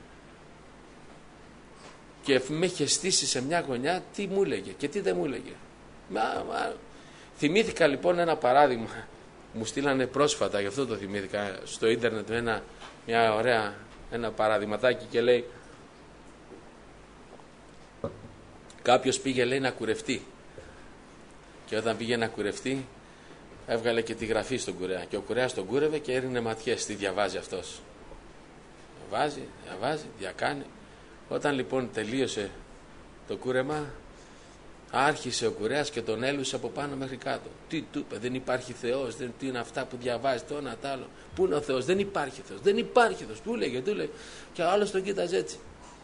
και με είχε στήσει σε μια γωνιά, τι μου έλεγε και τι δεν μου έλεγε. Θυμήθηκα λοιπόν ένα παράδειγμα, μου στείλανε πρόσφατα, γι' αυτό το θυμήθηκα, στο ίντερνετ ένα παραδειγματάκι, και λέει κάποιος πήγε, λέει, να κουρευτεί, και όταν πήγε να κουρευτεί έβγαλε και τη γραφή στον κουρέα και ο κουρέας τον κούρευε και έρινε ματιές, τι διαβάζει αυτός. Διαβάζει, διακάνει. Όταν λοιπόν τελείωσε το κούρεμα, άρχισε ο κουρέας και τον έλουσε από πάνω μέχρι κάτω. Τι του είπε? Δεν υπάρχει Θεός, τι είναι αυτά που διαβάζει, το ένα τ' άλλο. Πού είναι ο Θεός? Δεν υπάρχει Θεός, δεν υπάρχει Θεός. Του λέγε. Και ο άλλος τον κοίταζε έτσι.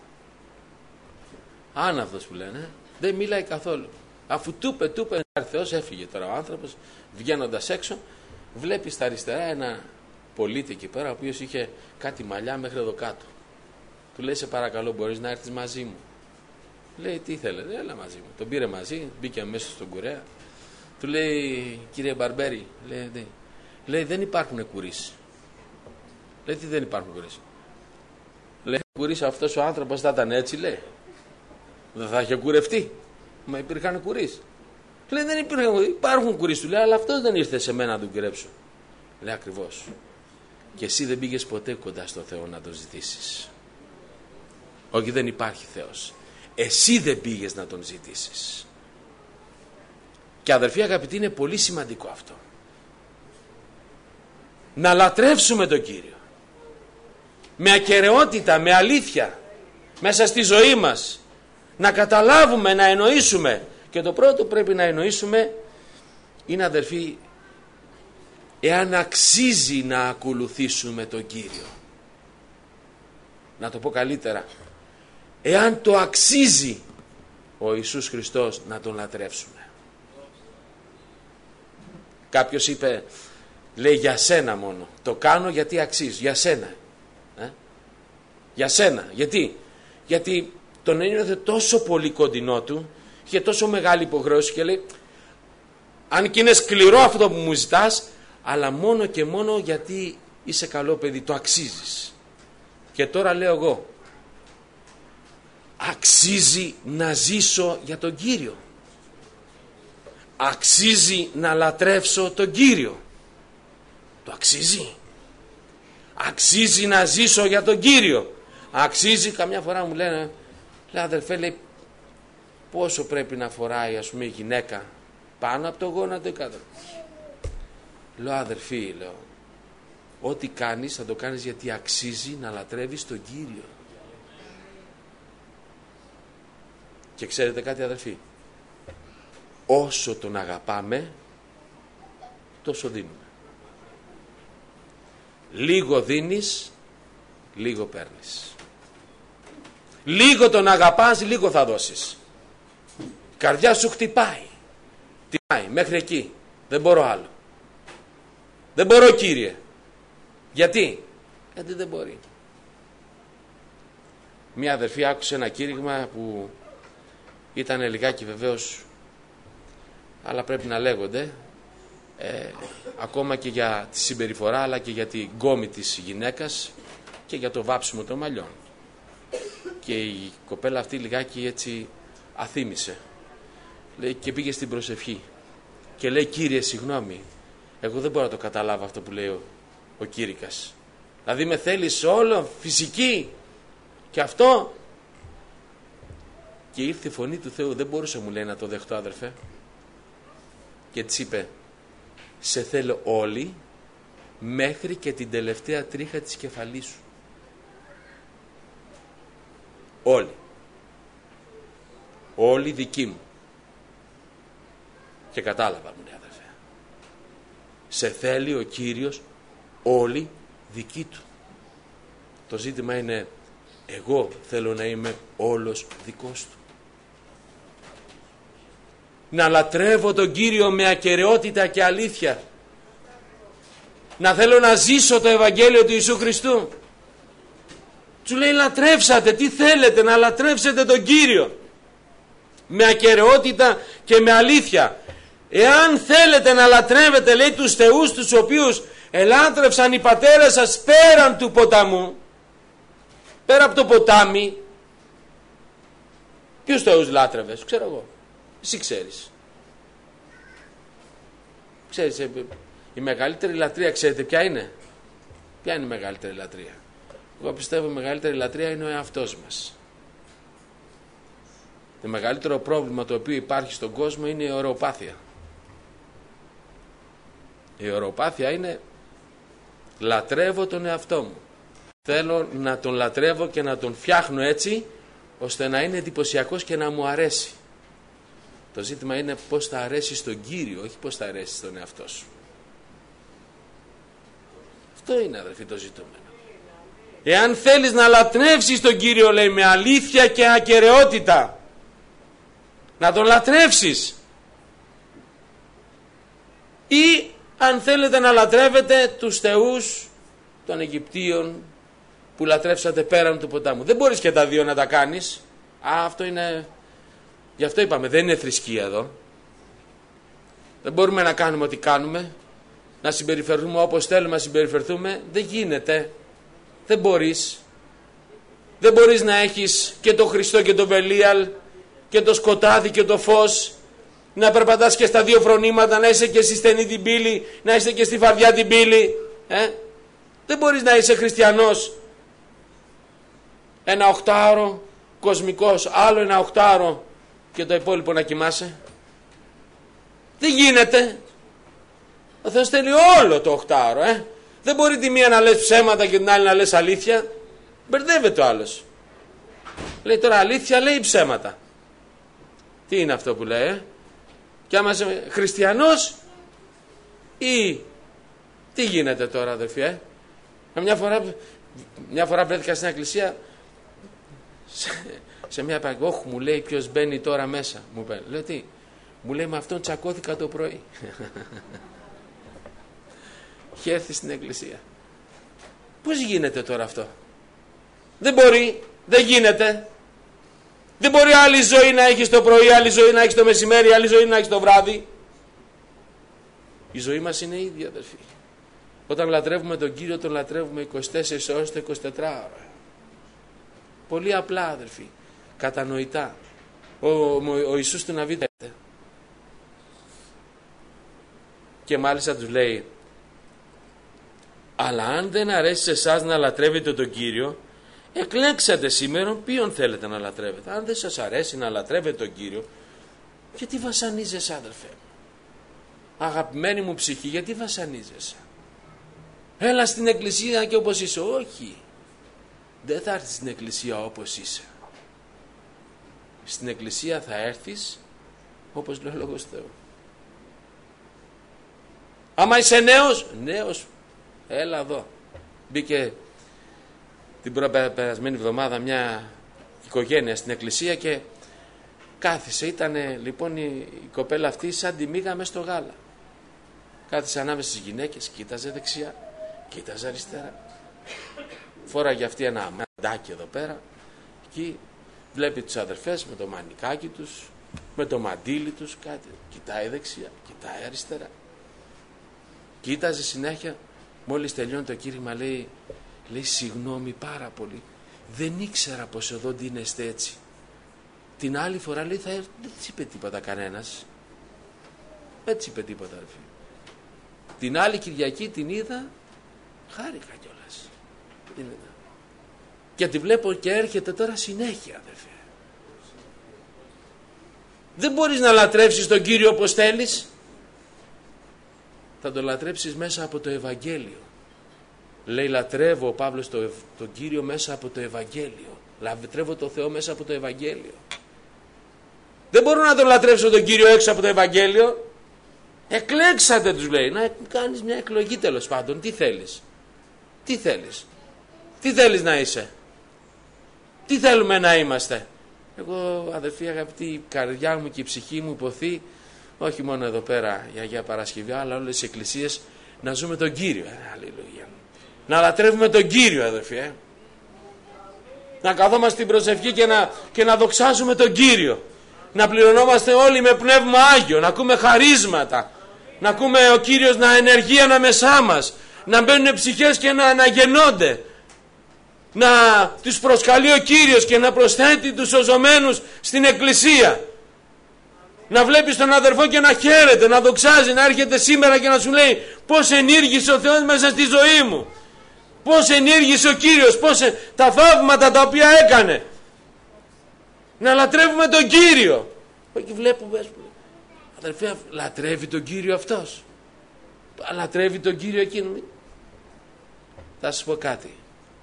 Άναυδος που λένε, δεν μιλάει καθόλου. Αφού του είπε Θεός, έφυγε τώρα ο άνθρωπος. Βγαίνοντας έξω, βλέπει στα αριστερά ένα πολίτη εκεί πέρα, ο οποίος είχε κάτι μαλλιά μέχρι εδώ κάτω. Του λέει, σε παρακαλώ, μπορείς να έρθεις μαζί μου? Λέει, τι θέλετε? Έλα μαζί μου. Τον πήρε μαζί, μπήκε μέσα στον κουρέα. Του λέει, κύριε Μπαρμπέρι, λέει, δεν υπάρχουν κουρείς. Λέει, τι δεν υπάρχουν κουρείς? Λέει, κουρείς αυτός ο άνθρωπος θα ήταν έτσι, λέει. Δεν θα είχε κουρευτεί. Μα υπήρχαν κουρείς. Λέει, δεν υπάρχουν κουρείς, του λέει, αλλά αυτός δεν ήρθε σε μένα να τον κουρέψω. Λέει, ακριβώς. Και εσύ δεν πήγες ποτέ κοντά στο Θεό να τον ζητήσεις. Όχι, δεν υπάρχει Θεός. Εσύ δεν πήγες να τον ζητήσεις. Και αδερφοί αγαπητοί, είναι πολύ σημαντικό αυτό. Να λατρεύσουμε τον Κύριο. Με ακεραιότητα, με αλήθεια. Μέσα στη ζωή μας. να καταλάβουμε, να εννοήσουμε. Και το πρώτο που πρέπει να εννοήσουμε είναι, αδερφοί, εάν αξίζει να ακολουθήσουμε τον Κύριο. Να το πω καλύτερα, εάν το αξίζει ο Ιησούς Χριστός να τον λατρεύσουμε. Κάποιος είπε, λέει, για σένα μόνο, το κάνω γιατί αξίζει, για σένα. Για σένα, γιατί τον ένιωθε τόσο πολύ κοντινό του, είχε τόσο μεγάλη υποχρέωση και λέει, αν και είναι σκληρό αυτό που μου ζητάς, αλλά μόνο και μόνο γιατί είσαι καλό παιδί, το αξίζεις. Και τώρα λέω εγώ, αξίζει να ζήσω για τον Κύριο. Αξίζει να λατρεύσω τον Κύριο. Το αξίζει. Αξίζει να ζήσω για τον Κύριο. Αξίζει, καμιά φορά μου λένε, λέει, αδερφέ, λέει, πόσο πρέπει να φοράει, ας πούμε, η γυναίκα, πάνω από το γόνατο ή κάτω. Λέω, αδερφή, λέω, ό,τι κάνεις θα το κάνεις γιατί αξίζει να λατρεύεις τον Κύριο. Και ξέρετε κάτι, αδερφοί, όσο τον αγαπάμε τόσο δίνουμε. Λίγο δίνεις, λίγο παίρνεις. Λίγο τον αγαπάς, λίγο θα δώσεις. Η καρδιά σου χτυπάει μέχρι εκεί, δεν μπορώ άλλο. Δεν μπορώ, Κύριε. Γιατί δεν μπορεί. Μια αδερφή άκουσε ένα κήρυγμα που ήταν λιγάκι, βεβαίως, αλλά πρέπει να λέγονται, ακόμα και για τη συμπεριφορά, αλλά και για την γκόμη της γυναίκας και για το βάψιμο των μαλλιών. Και η κοπέλα αυτή λιγάκι έτσι αθήμησε, λέει, και πήγε στην προσευχή και λέει, Κύριε, συγγνώμη, εγώ δεν μπορώ να το καταλάβω αυτό που λέει ο κήρυκας. Δηλαδή με θέλεις όλο φυσική και αυτό. Και ήρθε η φωνή του Θεού, δεν μπορούσε, μου λέει, να το δεχτώ, αδερφέ, και της είπε, σε θέλω όλοι μέχρι και την τελευταία τρίχα της κεφαλής σου. Όλοι δικοί μου. Και κατάλαβα, μου λέει, αδερφέ, σε θέλει ο Κύριος όλοι δικοί του. Το ζήτημα είναι, εγώ θέλω να είμαι όλος δικός του. Να λατρεύω τον Κύριο με ακεραιότητα και αλήθεια. Να θέλω να ζήσω το Ευαγγέλιο του Ιησού Χριστού. Του λέει, λατρεύσατε, τι θέλετε, να λατρεύσετε τον Κύριο με ακεραιότητα και με αλήθεια. Εάν θέλετε να λατρεύετε, λέει, τους θεούς τους οποίους ελάτρευσαν οι πατέρες σας πέραν του ποταμού, πέρα από το ποτάμι, ποιους θεούς λάτρευες? Ξέρω εγώ, εσύ ξέρεις. Ξέρεις, η μεγαλύτερη λατρεία, ξέρετε ποια είναι? Ποια είναι η μεγαλύτερη λατρεία? Εγώ πιστεύω η μεγαλύτερη λατρεία είναι ο εαυτός μας. Το μεγαλύτερο πρόβλημα το οποίο υπάρχει στον κόσμο είναι η ωρεοπάθεια. Η ωρεοπάθεια είναι, λατρεύω τον εαυτό μου. Θέλω να τον λατρεύω και να τον φτιάχνω έτσι ώστε να είναι εντυπωσιακός και να μου αρέσει. Το ζήτημα είναι πώς θα αρέσει στον Κύριο, όχι πώς θα αρέσει στον εαυτό σου. Αυτό είναι, αδερφοί, το ζητούμενο. Εάν θέλεις να λατρεύσεις τον Κύριο, λέει, με αλήθεια και ακεραιότητα, να τον λατρεύσεις, ή αν θέλετε να λατρεύετε τους θεούς των Αιγυπτίων που λατρεύσατε πέραν του ποτάμου. Δεν μπορείς και τα δύο να τα κάνεις. Αυτό είναι, γι' αυτό είπαμε, δεν είναι θρησκεία εδώ. Δεν μπορούμε να κάνουμε ό,τι κάνουμε, να συμπεριφερθούμε όπως θέλουμε να συμπεριφερθούμε. Δεν γίνεται. Δεν μπορείς. Δεν μπορείς να έχεις και το Χριστό και το Βελίαλ και το σκοτάδι και το φως, να περπατάς και στα δύο φρονήματα, να είσαι και στη στενή την πύλη, να είσαι και στη φαρδιά την πύλη. Δεν μπορείς να είσαι χριστιανός ένα οχτάωρο κοσμικός, άλλο ένα οχτάωρο και το υπόλοιπο να κοιμάσαι. Δεν γίνεται. Ο Θεός θέλει όλο το οχτάωρο. Δεν μπορεί τη μία να λες ψέματα και την άλλη να λες αλήθεια. Μπερδεύεται ο άλλος. Λέει τώρα αλήθεια, λέει ψέματα. Τι είναι αυτό που λέει, Και άμα είσαι χριστιανός ή τι γίνεται τώρα, αδερφοί, Μια φορά βρέθηκα στην εκκλησία σε μια παγκόχ, μου λέει ποιος μπαίνει τώρα μέσα. Μου είπε, λέω τι, μου λέει με αυτόν τσακώθηκα το πρωί. Είχε έρθει στην εκκλησία. Πώς γίνεται τώρα αυτό? Δεν μπορεί, δεν γίνεται. Δεν μπορεί άλλη ζωή να έχεις το πρωί, άλλη ζωή να έχεις το μεσημέρι, άλλη ζωή να έχεις το βράδυ. Η ζωή μας είναι ίδια, αδερφοί. Όταν λατρεύουμε τον Κύριο, τον λατρεύουμε 24 ώρες το 24 ώρα. Πολύ απλά, αδερφοί, κατανοητά. Ο Ιησούς του Ναβί. Και μάλιστα τους λέει, αλλά αν δεν αρέσει σε εσάς να λατρεύετε τον Κύριο, εκλέξατε σήμερα ποιον θέλετε να λατρεύετε. Αν δεν σας αρέσει να λατρεύετε τον Κύριο, γιατί βασανίζεσαι, αδερφέ μου? Αγαπημένη μου ψυχή, γιατί βασανίζεσαι? Έλα στην εκκλησία και όπως είσαι. Όχι, δεν θα έρθεις στην εκκλησία όπως είσαι. Στην εκκλησία θα έρθεις όπως λέει ο Λόγος Θεού. Άμα είσαι νέος, έλα εδώ. Μπήκε την περασμένη εβδομάδα μια οικογένεια στην εκκλησία και κάθισε. Ήτανε λοιπόν η κοπέλα αυτή σαν τη μύγα μες στο γάλα. Κάθισε ανάμεσα στις γυναίκες, κοίταζε δεξιά, κοίταζε αριστερά. Φόραγε αυτή ένα μαντάκι εδώ πέρα. Εκεί βλέπει τους αδερφές με το μανικάκι τους, με το μαντίλι τους, κάτι. Κοιτάει δεξιά, κοιτάει αριστερά. Κοίταζε συνέχεια. Μόλις τελειώνει το κήρυγμα λέει συγγνώμη πάρα πολύ, δεν ήξερα πως εδώ ντύνεστε έτσι. Την άλλη φορά λέει δεν της είπε τίποτα κανένας. Δεν της είπε τίποτα, αδερφή. Την άλλη Κυριακή την είδα, χάρηκα κιόλας. Την είδα. Και τη βλέπω και έρχεται τώρα συνέχεια, αδερφή. Δεν μπορείς να λατρεύσεις τον Κύριο όπως θέλεις. Θα τον λατρέψεις μέσα από το Ευαγγέλιο. Λέει λατρεύω ο Παύλος τον Κύριο μέσα από το Ευαγγέλιο. Λατρεύω τον Θεό μέσα από το Ευαγγέλιο. Δεν μπορώ να τον λατρέψω τον Κύριο έξω από το Ευαγγέλιο. Εκλέξατε, τους λέει. Να κάνεις μια εκλογή τέλος πάντων. Τι θέλεις? Τι θέλεις να είσαι? Τι θέλουμε να είμαστε? Εγώ, αδερφοί αγαπητοί, η καρδιά μου και η ψυχή μου υποθεί, όχι μόνο εδώ πέρα η Αγία Παρασκευή, αλλά όλες τις εκκλησίες, να ζούμε τον Κύριο. Αλληλούια. Να λατρεύουμε τον Κύριο, αδερφοί. Να καθόμαστε στην προσευχή και να δοξάζουμε τον Κύριο. Να πληρωνόμαστε όλοι με πνεύμα Άγιο, να ακούμε χαρίσματα, να ακούμε ο Κύριος να ενεργεί ανάμεσά μας, να μπαίνουν ψυχές και να αναγεννώνται, να τους προσκαλεί ο Κύριος και να προσθέτει τους σωζωμένους στην εκκλησία. Να βλέπεις τον αδερφό και να χαίρεται, να δοξάζει, να έρχεται σήμερα και να σου λέει πώς ενήργησε ο Θεός μέσα στη ζωή μου, πώς ενήργησε ο Κύριος, τα θαύματα τα οποία έκανε. Να λατρεύουμε τον Κύριο. Όχι βλέπουμε, αδερφέ, λατρεύει τον Κύριο αυτός? Λατρεύει τον Κύριο εκείνο? Θα σας πω κάτι.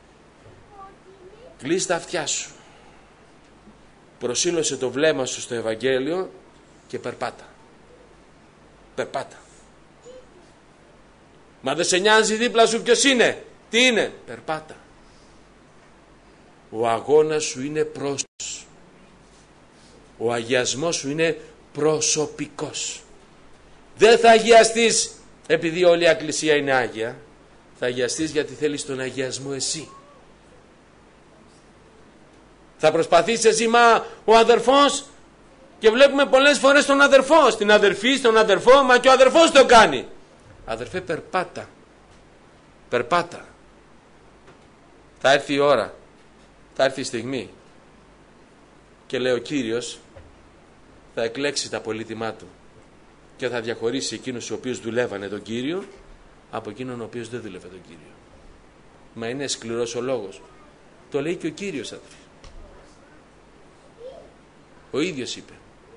Κλείς τα αυτιά σου, προσήλωσε το βλέμμα σου στο Ευαγγέλιο και περπάτα. Μα δεν σε νοιάζει δίπλα σου ποιος είναι? Τι είναι? Περπάτα. Ο αγώνας σου είναι πρόσωπος. Ο αγιασμός σου είναι προσωπικός. Δεν θα αγιαστείς επειδή όλη η εκκλησία είναι άγια. Θα αγιαστείς γιατί θέλεις τον αγιασμό εσύ. Θα προσπαθήσεις εσύ, μα ο αδερφός, και βλέπουμε πολλές φορές τον αδερφό, στην αδερφή, στον αδερφό, μα και ο αδερφός το κάνει. Αδερφέ, περπάτα. Θα έρθει η ώρα, θα έρθει η στιγμή και λέει ο Κύριος θα εκλέξει τα πολύτιμά του και θα διαχωρίσει εκείνους οι οποίους δουλεύανε τον Κύριο από εκείνον ο οποίος δεν δούλευε τον Κύριο. Μα είναι σκληρός ο λόγος. Το λέει και ο Κύριος, αδερφοί. Ο ίδιος είπε,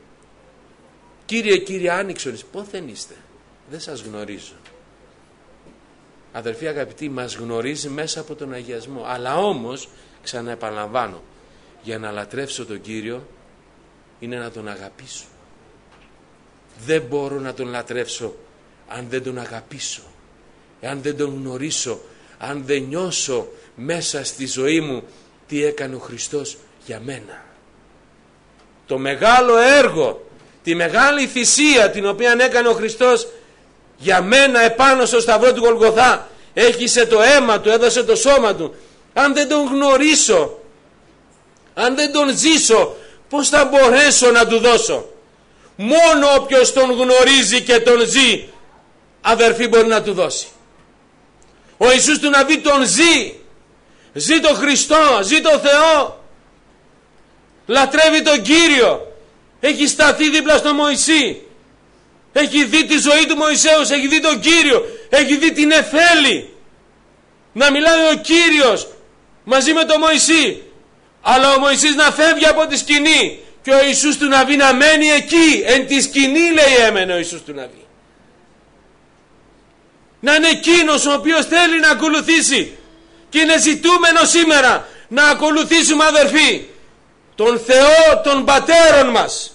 Κύριε άνοιξον, πόθεν είστε? Δεν σας γνωρίζω. Αδερφοί αγαπητοί, μας γνωρίζει μέσα από τον αγιασμό. Αλλά όμως, ξαναεπαναλαμβάνω, για να λατρεύσω τον Κύριο είναι να τον αγαπήσω. Δεν μπορώ να τον λατρεύσω αν δεν τον αγαπήσω, αν δεν τον γνωρίσω, αν δεν νιώσω μέσα στη ζωή μου τι έκανε ο Χριστός για μένα. Το μεγάλο έργο, τη μεγάλη θυσία την οποία έκανε ο Χριστός για μένα επάνω στο σταυρό του Γολγοθά, έχισε το αίμα του, έδωσε το σώμα του. Αν δεν τον γνωρίσω, αν δεν τον ζήσω, πώς θα μπορέσω να του δώσω? Μόνο όποιος τον γνωρίζει και τον ζει, αδερφοί, μπορεί να του δώσει. Ο Ιησούς του Ναβί τον ζει. Ζει τον Χριστό, ζει τον Θεό. Λατρεύει τον Κύριο. Έχει σταθεί δίπλα στο Μωυσή. Έχει δει τη ζωή του Μωυσέως, έχει δει τον Κύριο, έχει δει την Εφέλη. Να μιλάει ο Κύριος μαζί με τον Μωυσή. Αλλά ο Μωυσής να φεύγει από τη σκηνή και ο Ιησούς του Ναβί να μένει εκεί. Εν τη σκηνή, λέει, έμενε ο Ιησούς του Ναβί. Να είναι εκείνος ο οποίος θέλει να ακολουθήσει. Και είναι ζητούμενο σήμερα να ακολουθήσουμε, αδερφοί, τον Θεό των πατέρων μας.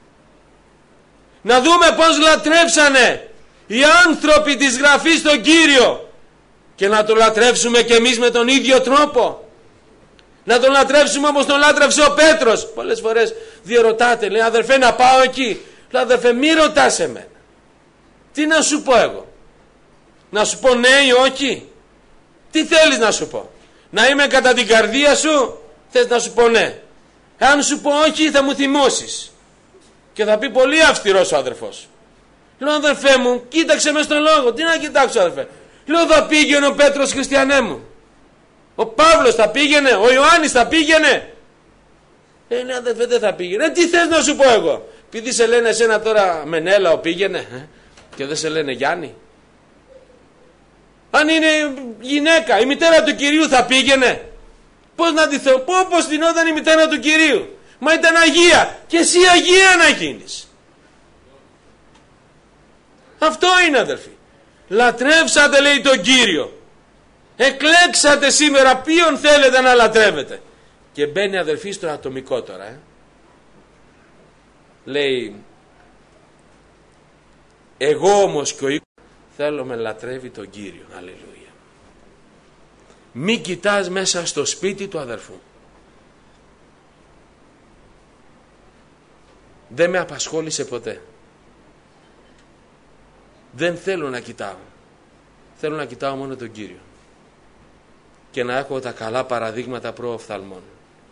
Να δούμε πώς λατρέψανε οι άνθρωποι της Γραφής τον Κύριο και να τον λατρεύσουμε και εμείς με τον ίδιο τρόπο. Να τον λατρεύσουμε όπως τον λάτρευσε ο Πέτρος. Πολλές φορές διερωτάτε, λέει, αδερφέ, να πάω εκεί. Λέει, αδερφέ, μη ρωτάς εμένα. Τι να σου πω εγώ? Να σου πω ναι ή όχι? Τι θέλεις να σου πω? Να είμαι κατά την καρδία σου? Θες να σου πω ναι? Αν σου πω όχι, θα μου θυμώσεις. Και θα πει πολύ αυστηρός ο αδερφός. Λέω, αδερφέ μου, κοίταξε με στον λόγο. Τι να κοιτάξω, αδερφέ? Λέω, θα πήγαινε ο Πέτρος, χριστιανέ μου. Ο Παύλος θα πήγαινε, ο Ιωάννης θα πήγαινε. Ναι, αδερφέ, δεν θα πήγαινε. Τι θες να σου πω εγώ? Επειδή σε λένε εσένα τώρα Μενέλαο πήγαινε και δεν σε λένε Γιάννη. Αν είναι γυναίκα, η μητέρα του Κυρίου θα πήγαινε? Πώς να τη θέλω? Πώς δινόταν η μητέρα του Κυρίου? Μα ήταν Αγία. Και εσύ Αγία να γίνεις. Αυτό είναι, αδερφοί. Λατρεύσατε, λέει, τον Κύριο. Εκλέξατε σήμερα ποιον θέλετε να λατρεύετε. Και μπαίνει, αδερφοί, στο ατομικό τώρα. Λέει, εγώ όμως και ο οίκος θέλω με λατρεύει τον Κύριο. Αλληλούια. Μη κοιτάς μέσα στο σπίτι του αδερφού. Δεν με απασχόλησε ποτέ. Δεν θέλω να κοιτάω. Θέλω να κοιτάω μόνο τον Κύριο. Και να έχω τα καλά παραδείγματα προοφθαλμών.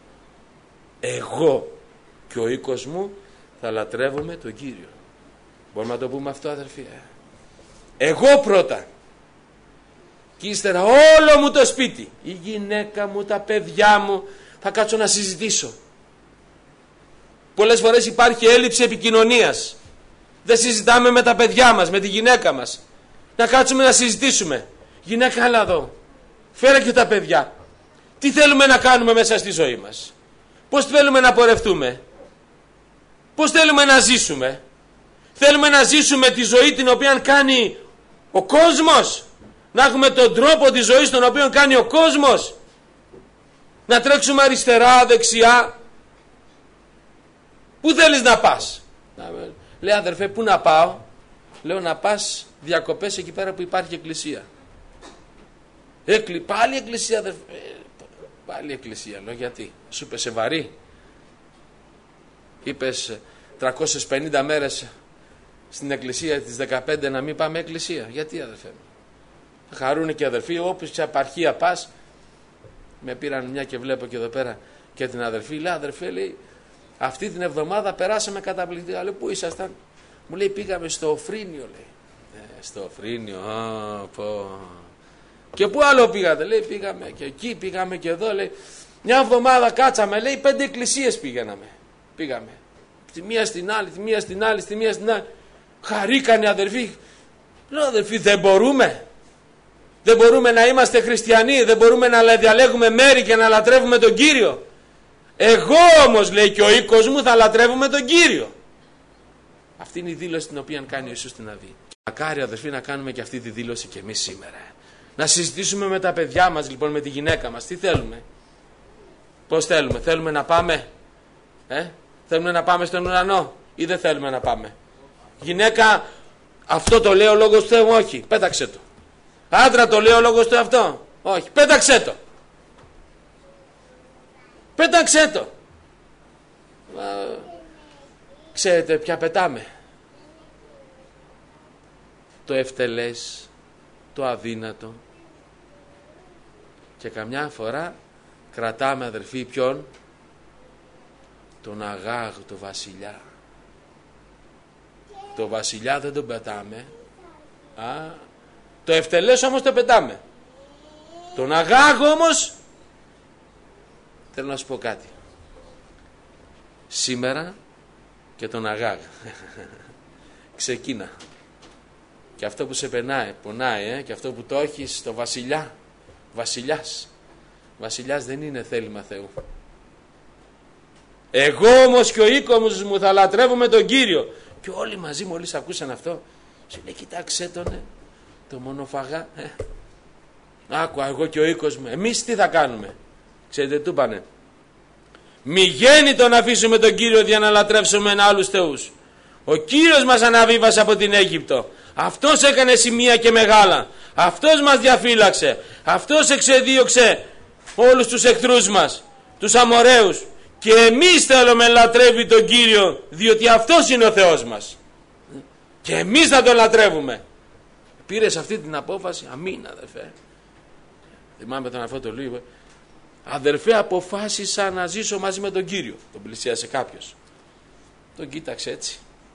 Εγώ και ο οίκος μου θα λατρεύουμε τον Κύριο. Μπορούμε να το πούμε αυτό, αδερφοί? Εγώ πρώτα. Και ύστερα όλο μου το σπίτι. Η γυναίκα μου, τα παιδιά μου. Θα κάτσω να συζητήσω. Πολλές φορές υπάρχει έλλειψη επικοινωνίας. Δεν συζητάμε με τα παιδιά μας, με τη γυναίκα μας. Να κάτσουμε να συζητήσουμε. Γυναίκα, έλα εδώ. Φέρε και τα παιδιά. Τι θέλουμε να κάνουμε μέσα στη ζωή μας? Πώς θέλουμε να πορευτούμε? Πώς θέλουμε να ζήσουμε? Θέλουμε να ζήσουμε τη ζωή την οποία κάνει ο κόσμος? Να έχουμε τον τρόπο της ζωής τον οποίο κάνει ο κόσμος? Να τρέξουμε αριστερά, δεξιά? Πού θέλεις να πας? Λέει, αδερφέ, πού να πάω? Λέω, να πας διακοπές εκεί πέρα που υπάρχει εκκλησία. Πάλι εκκλησία, αδερφέ? Πάλι εκκλησία. Λέω, γιατί? Σου πέσε βαρύ? Είπες 350 μέρες στην εκκλησία τις 15 να μην πάμε εκκλησία? Γιατί, αδερφέ μου? Χαρούνε και αδερφοί, όπως σε επαρχία πας. Με πήραν μια και βλέπω και εδώ πέρα και την αδερφή. Λέει, αδερφέ, λέει, αυτή την εβδομάδα περάσαμε καταπληκτικά. Λέω, πού ήσασταν? Μου λέει, πήγαμε στο Οφρίνιο, λέει. Στο Οφρίνιο, πω. Και πού άλλο πήγατε? Λέει, πήγαμε και εκεί, πήγαμε και εδώ, λέει. Μια εβδομάδα κάτσαμε, λέει, 5 εκκλησίες πήγαμε. Τη μία στην άλλη, τη μία στην άλλη, τη μία στην άλλη. Χαρήκανε, αδερφοί. Λέω, αδερφοί, δεν μπορούμε? Δεν μπορούμε να είμαστε χριστιανοί? Δεν μπορούμε να διαλέγουμε μέρη και να λατρεύουμε τον Κύριο? Εγώ όμως, λέει, και ο οίκος μου θα λατρεύουμε τον Κύριο. Αυτή είναι η δήλωση την οποία κάνει ο Ιησούς στην Ναβί. Μακάρι, αδερφοί, να κάνουμε και αυτή τη δήλωση και εμείς σήμερα. Να συζητήσουμε με τα παιδιά μας, λοιπόν, με τη γυναίκα μας. Τι θέλουμε? Πώς θέλουμε? Θέλουμε να πάμε? Θέλουμε να πάμε στον ουρανό ή δεν θέλουμε να πάμε? Γυναίκα, αυτό το λέει ο Λόγος του Θεού? Όχι, πέταξε το. Άντρα, το λέει ο Λόγος του αυτό? Όχι, πέταξε το. Πέταξε το. Ξέρετε ποια πετάμε? Το ευτελές, το αδύνατο. Και καμιά φορά κρατάμε, αδερφοί, ποιον? Τον Αγάγ, το βασιλιά. Το βασιλιά δεν τον πετάμε. Το ευτελές όμως το πετάμε. Τον Αγάγ όμως, θέλω να σου πω κάτι. Σήμερα και τον Αγάγ ξεκίνα. Και αυτό που σε πονάει, και αυτό που το έχεις, το βασιλιά. Βασιλιάς δεν είναι θέλημα Θεού. Εγώ όμως και ο οίκος μου θα λατρεύουμε τον Κύριο. Και όλοι μαζί μόλις ακούσαν αυτό, σου λέει, κοιτάξε τον, το μονοφαγά. Άκουα, εγώ και ο οίκος μου. Εμείς τι θα κάνουμε? Ξέρετε τι του είπανε? Μη γέννητο να αφήσουμε τον Κύριο για να λατρεύσουμε άλλους θεούς. Ο Κύριος μας αναβίβασε από την Αίγυπτο. Αυτός έκανε σημεία και μεγάλα. Αυτός μας διαφύλαξε. Αυτός εξεδίωξε όλους τους εχθρούς μας, τους Αμοραίους. Και εμείς θέλουμε να λατρεύει τον Κύριο, διότι αυτός είναι ο Θεός μας. Και εμείς θα τον λατρεύουμε. Πήρες αυτή την απόφαση? Αμήν, αδερφέ. Θυμάμαι τον αυτό το λίγο. Αδερφέ, αποφάσισα να ζήσω μαζί με τον Κύριο. Τον πλησίασε κάποιος. Τον κοίταξε έτσι.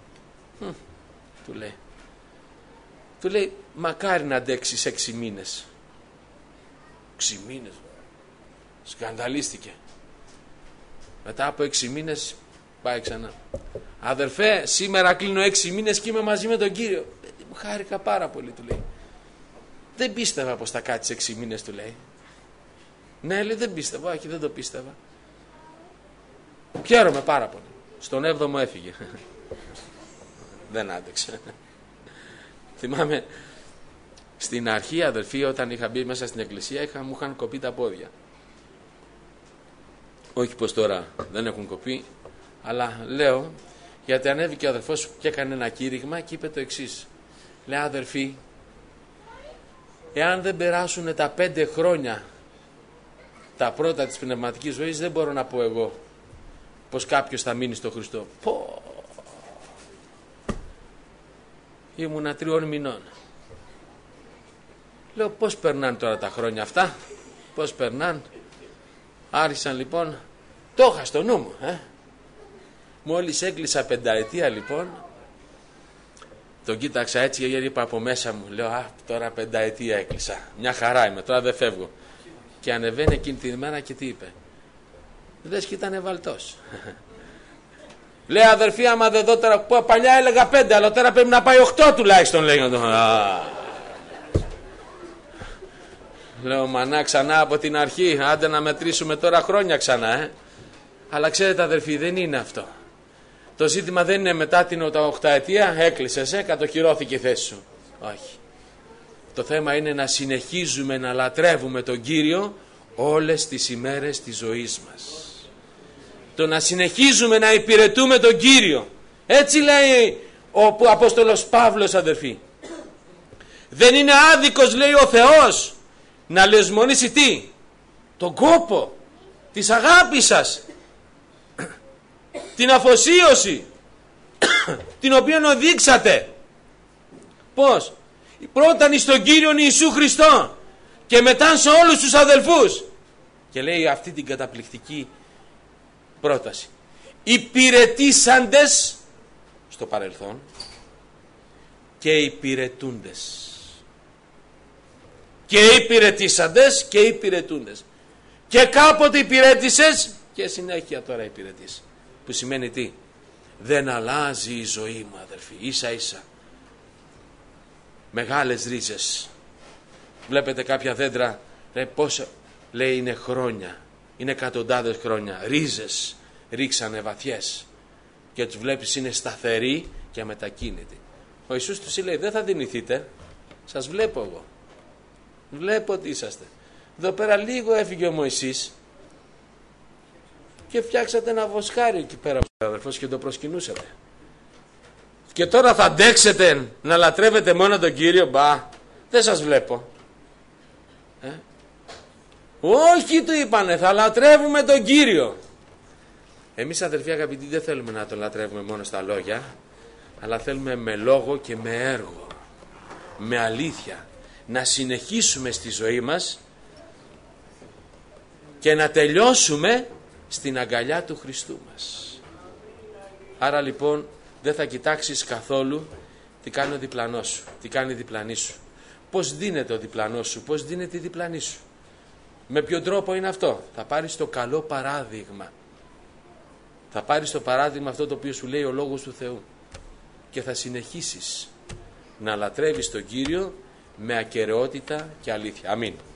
Του λέει, μακάρι να αντέξεις 6 μήνες. 6 μήνες. Σκανδαλίστηκε. Μετά από 6 μήνες πάει ξανά. Αδερφέ, σήμερα κλείνω 6 μήνες και είμαι μαζί με τον Κύριο. Μου χάρηκα πάρα πολύ, του λέει. Δεν πίστευα πως θα κάτσεις 6 μήνες, του λέει. Ναι, λέει, δεν πίστευα, όχι, δεν το πίστευα. Χαίρομαι πάρα πολύ. Στον 7ο έφυγε. Δεν άντεξε. Θυμάμαι στην αρχή, αδελφοί, όταν είχα μπει μέσα στην εκκλησία, μου είχαν κοπεί τα πόδια. Όχι πως τώρα δεν έχουν κοπεί, αλλά λέω, γιατί ανέβηκε ο αδερφός και έκανε ένα κήρυγμα και είπε το εξής. Λέει, αδερφοί, εάν δεν περάσουν τα 5 χρόνια τα πρώτα της πνευματικής ζωής, δεν μπορώ να πω εγώ πως κάποιος θα μείνει στο Χριστό. Ήμουνα 3 μηνών. Λέω, πώς περνάνε τώρα τα χρόνια αυτά? Πώς περνάνε? Άρχισαν λοιπόν, το είχα στο νου μου. Μόλις έκλεισα 5 ετία λοιπόν, τον κοίταξα έτσι και είπα από μέσα μου, λέω, τώρα 5 ετία έκλεισα. Μια χαρά είμαι, τώρα δεν φεύγω. Και ανεβαίνει εκείνη την ημέρα και τι είπε? Λες και ήταν βαλτός. Λέει, αδερφοί, άμα δεν δω τώρα, παλιά έλεγα 5, αλλά τώρα πρέπει να πάει 8 τουλάχιστον, λέγανε. Λέω, μανά, ξανά από την αρχή, άντε να μετρήσουμε τώρα χρόνια ξανά, Αλλά ξέρετε, αδερφοί, δεν είναι αυτό. Το ζήτημα δεν είναι μετά την 8 ετία, έκλεισες, κατοχυρώθηκε η θέση σου. Όχι. Το θέμα είναι να συνεχίζουμε να λατρεύουμε τον Κύριο όλες τις ημέρες της ζωής μας. Το να συνεχίζουμε να υπηρετούμε τον Κύριο. Έτσι λέει ο Απόστολος Παύλος, αδερφοί. Δεν είναι άδικος, λέει ο Θεός, να λησμονήσει τι? Τον κόπο της αγάπης σας, την αφοσίωση την οποία οδείξατε. Πώς? Πρώτα εις τον Κύριον Ιησού Χριστό και μετά σε όλους τους αδελφούς. Και λέει αυτή την καταπληκτική πρόταση. Υπηρετήσαντες στο παρελθόν και υπηρετούντες. Και υπηρετήσαντες και υπηρετούντες. Και κάποτε υπηρέτησες και συνέχεια τώρα υπηρετείς. Που σημαίνει τι? Δεν αλλάζει η ζωή μου, αδερφοί. Ίσα ίσα. Μεγάλες ρίζες. Βλέπετε κάποια δέντρα, πόσο, λέει, είναι χρόνια. Είναι εκατοντάδες χρόνια. Ρίζες ρίξανε βαθιές. Και τους βλέπεις είναι σταθεροί και αμετακίνητοι. Ο Ιησούς τους λέει, δεν θα δυνηθείτε. Σας βλέπω εγώ. Βλέπω ότι είσαστε. Εδώ πέρα λίγο έφυγε ο Μωυσής. και φτιάξατε ένα βοσκάρι εκεί πέρα ο αδερφός και το προσκυνούσατε. Και τώρα θα αντέξετε να λατρεύετε μόνο τον Κύριο? Μπα, δεν σας βλέπω. Όχι, του είπανε, θα λατρεύουμε τον Κύριο. Εμείς αδερφοί αγαπητοί δεν θέλουμε να τον λατρεύουμε μόνο στα λόγια, αλλά θέλουμε με λόγο και με έργο, με αλήθεια, να συνεχίσουμε στη ζωή μας και να τελειώσουμε στην αγκαλιά του Χριστού μας. Άρα λοιπόν δεν θα κοιτάξεις καθόλου τι κάνει ο διπλανός σου, τι κάνει η διπλανή σου, πώς δίνεται ο διπλανός σου, πώς δίνεται η διπλανή σου. Με ποιον τρόπο είναι αυτό? Θα πάρεις το καλό παράδειγμα. Θα πάρεις το παράδειγμα αυτό το οποίο σου λέει ο Λόγος του Θεού και θα συνεχίσεις να λατρεύεις τον Κύριο με ακεραιότητα και αλήθεια. Αμήν.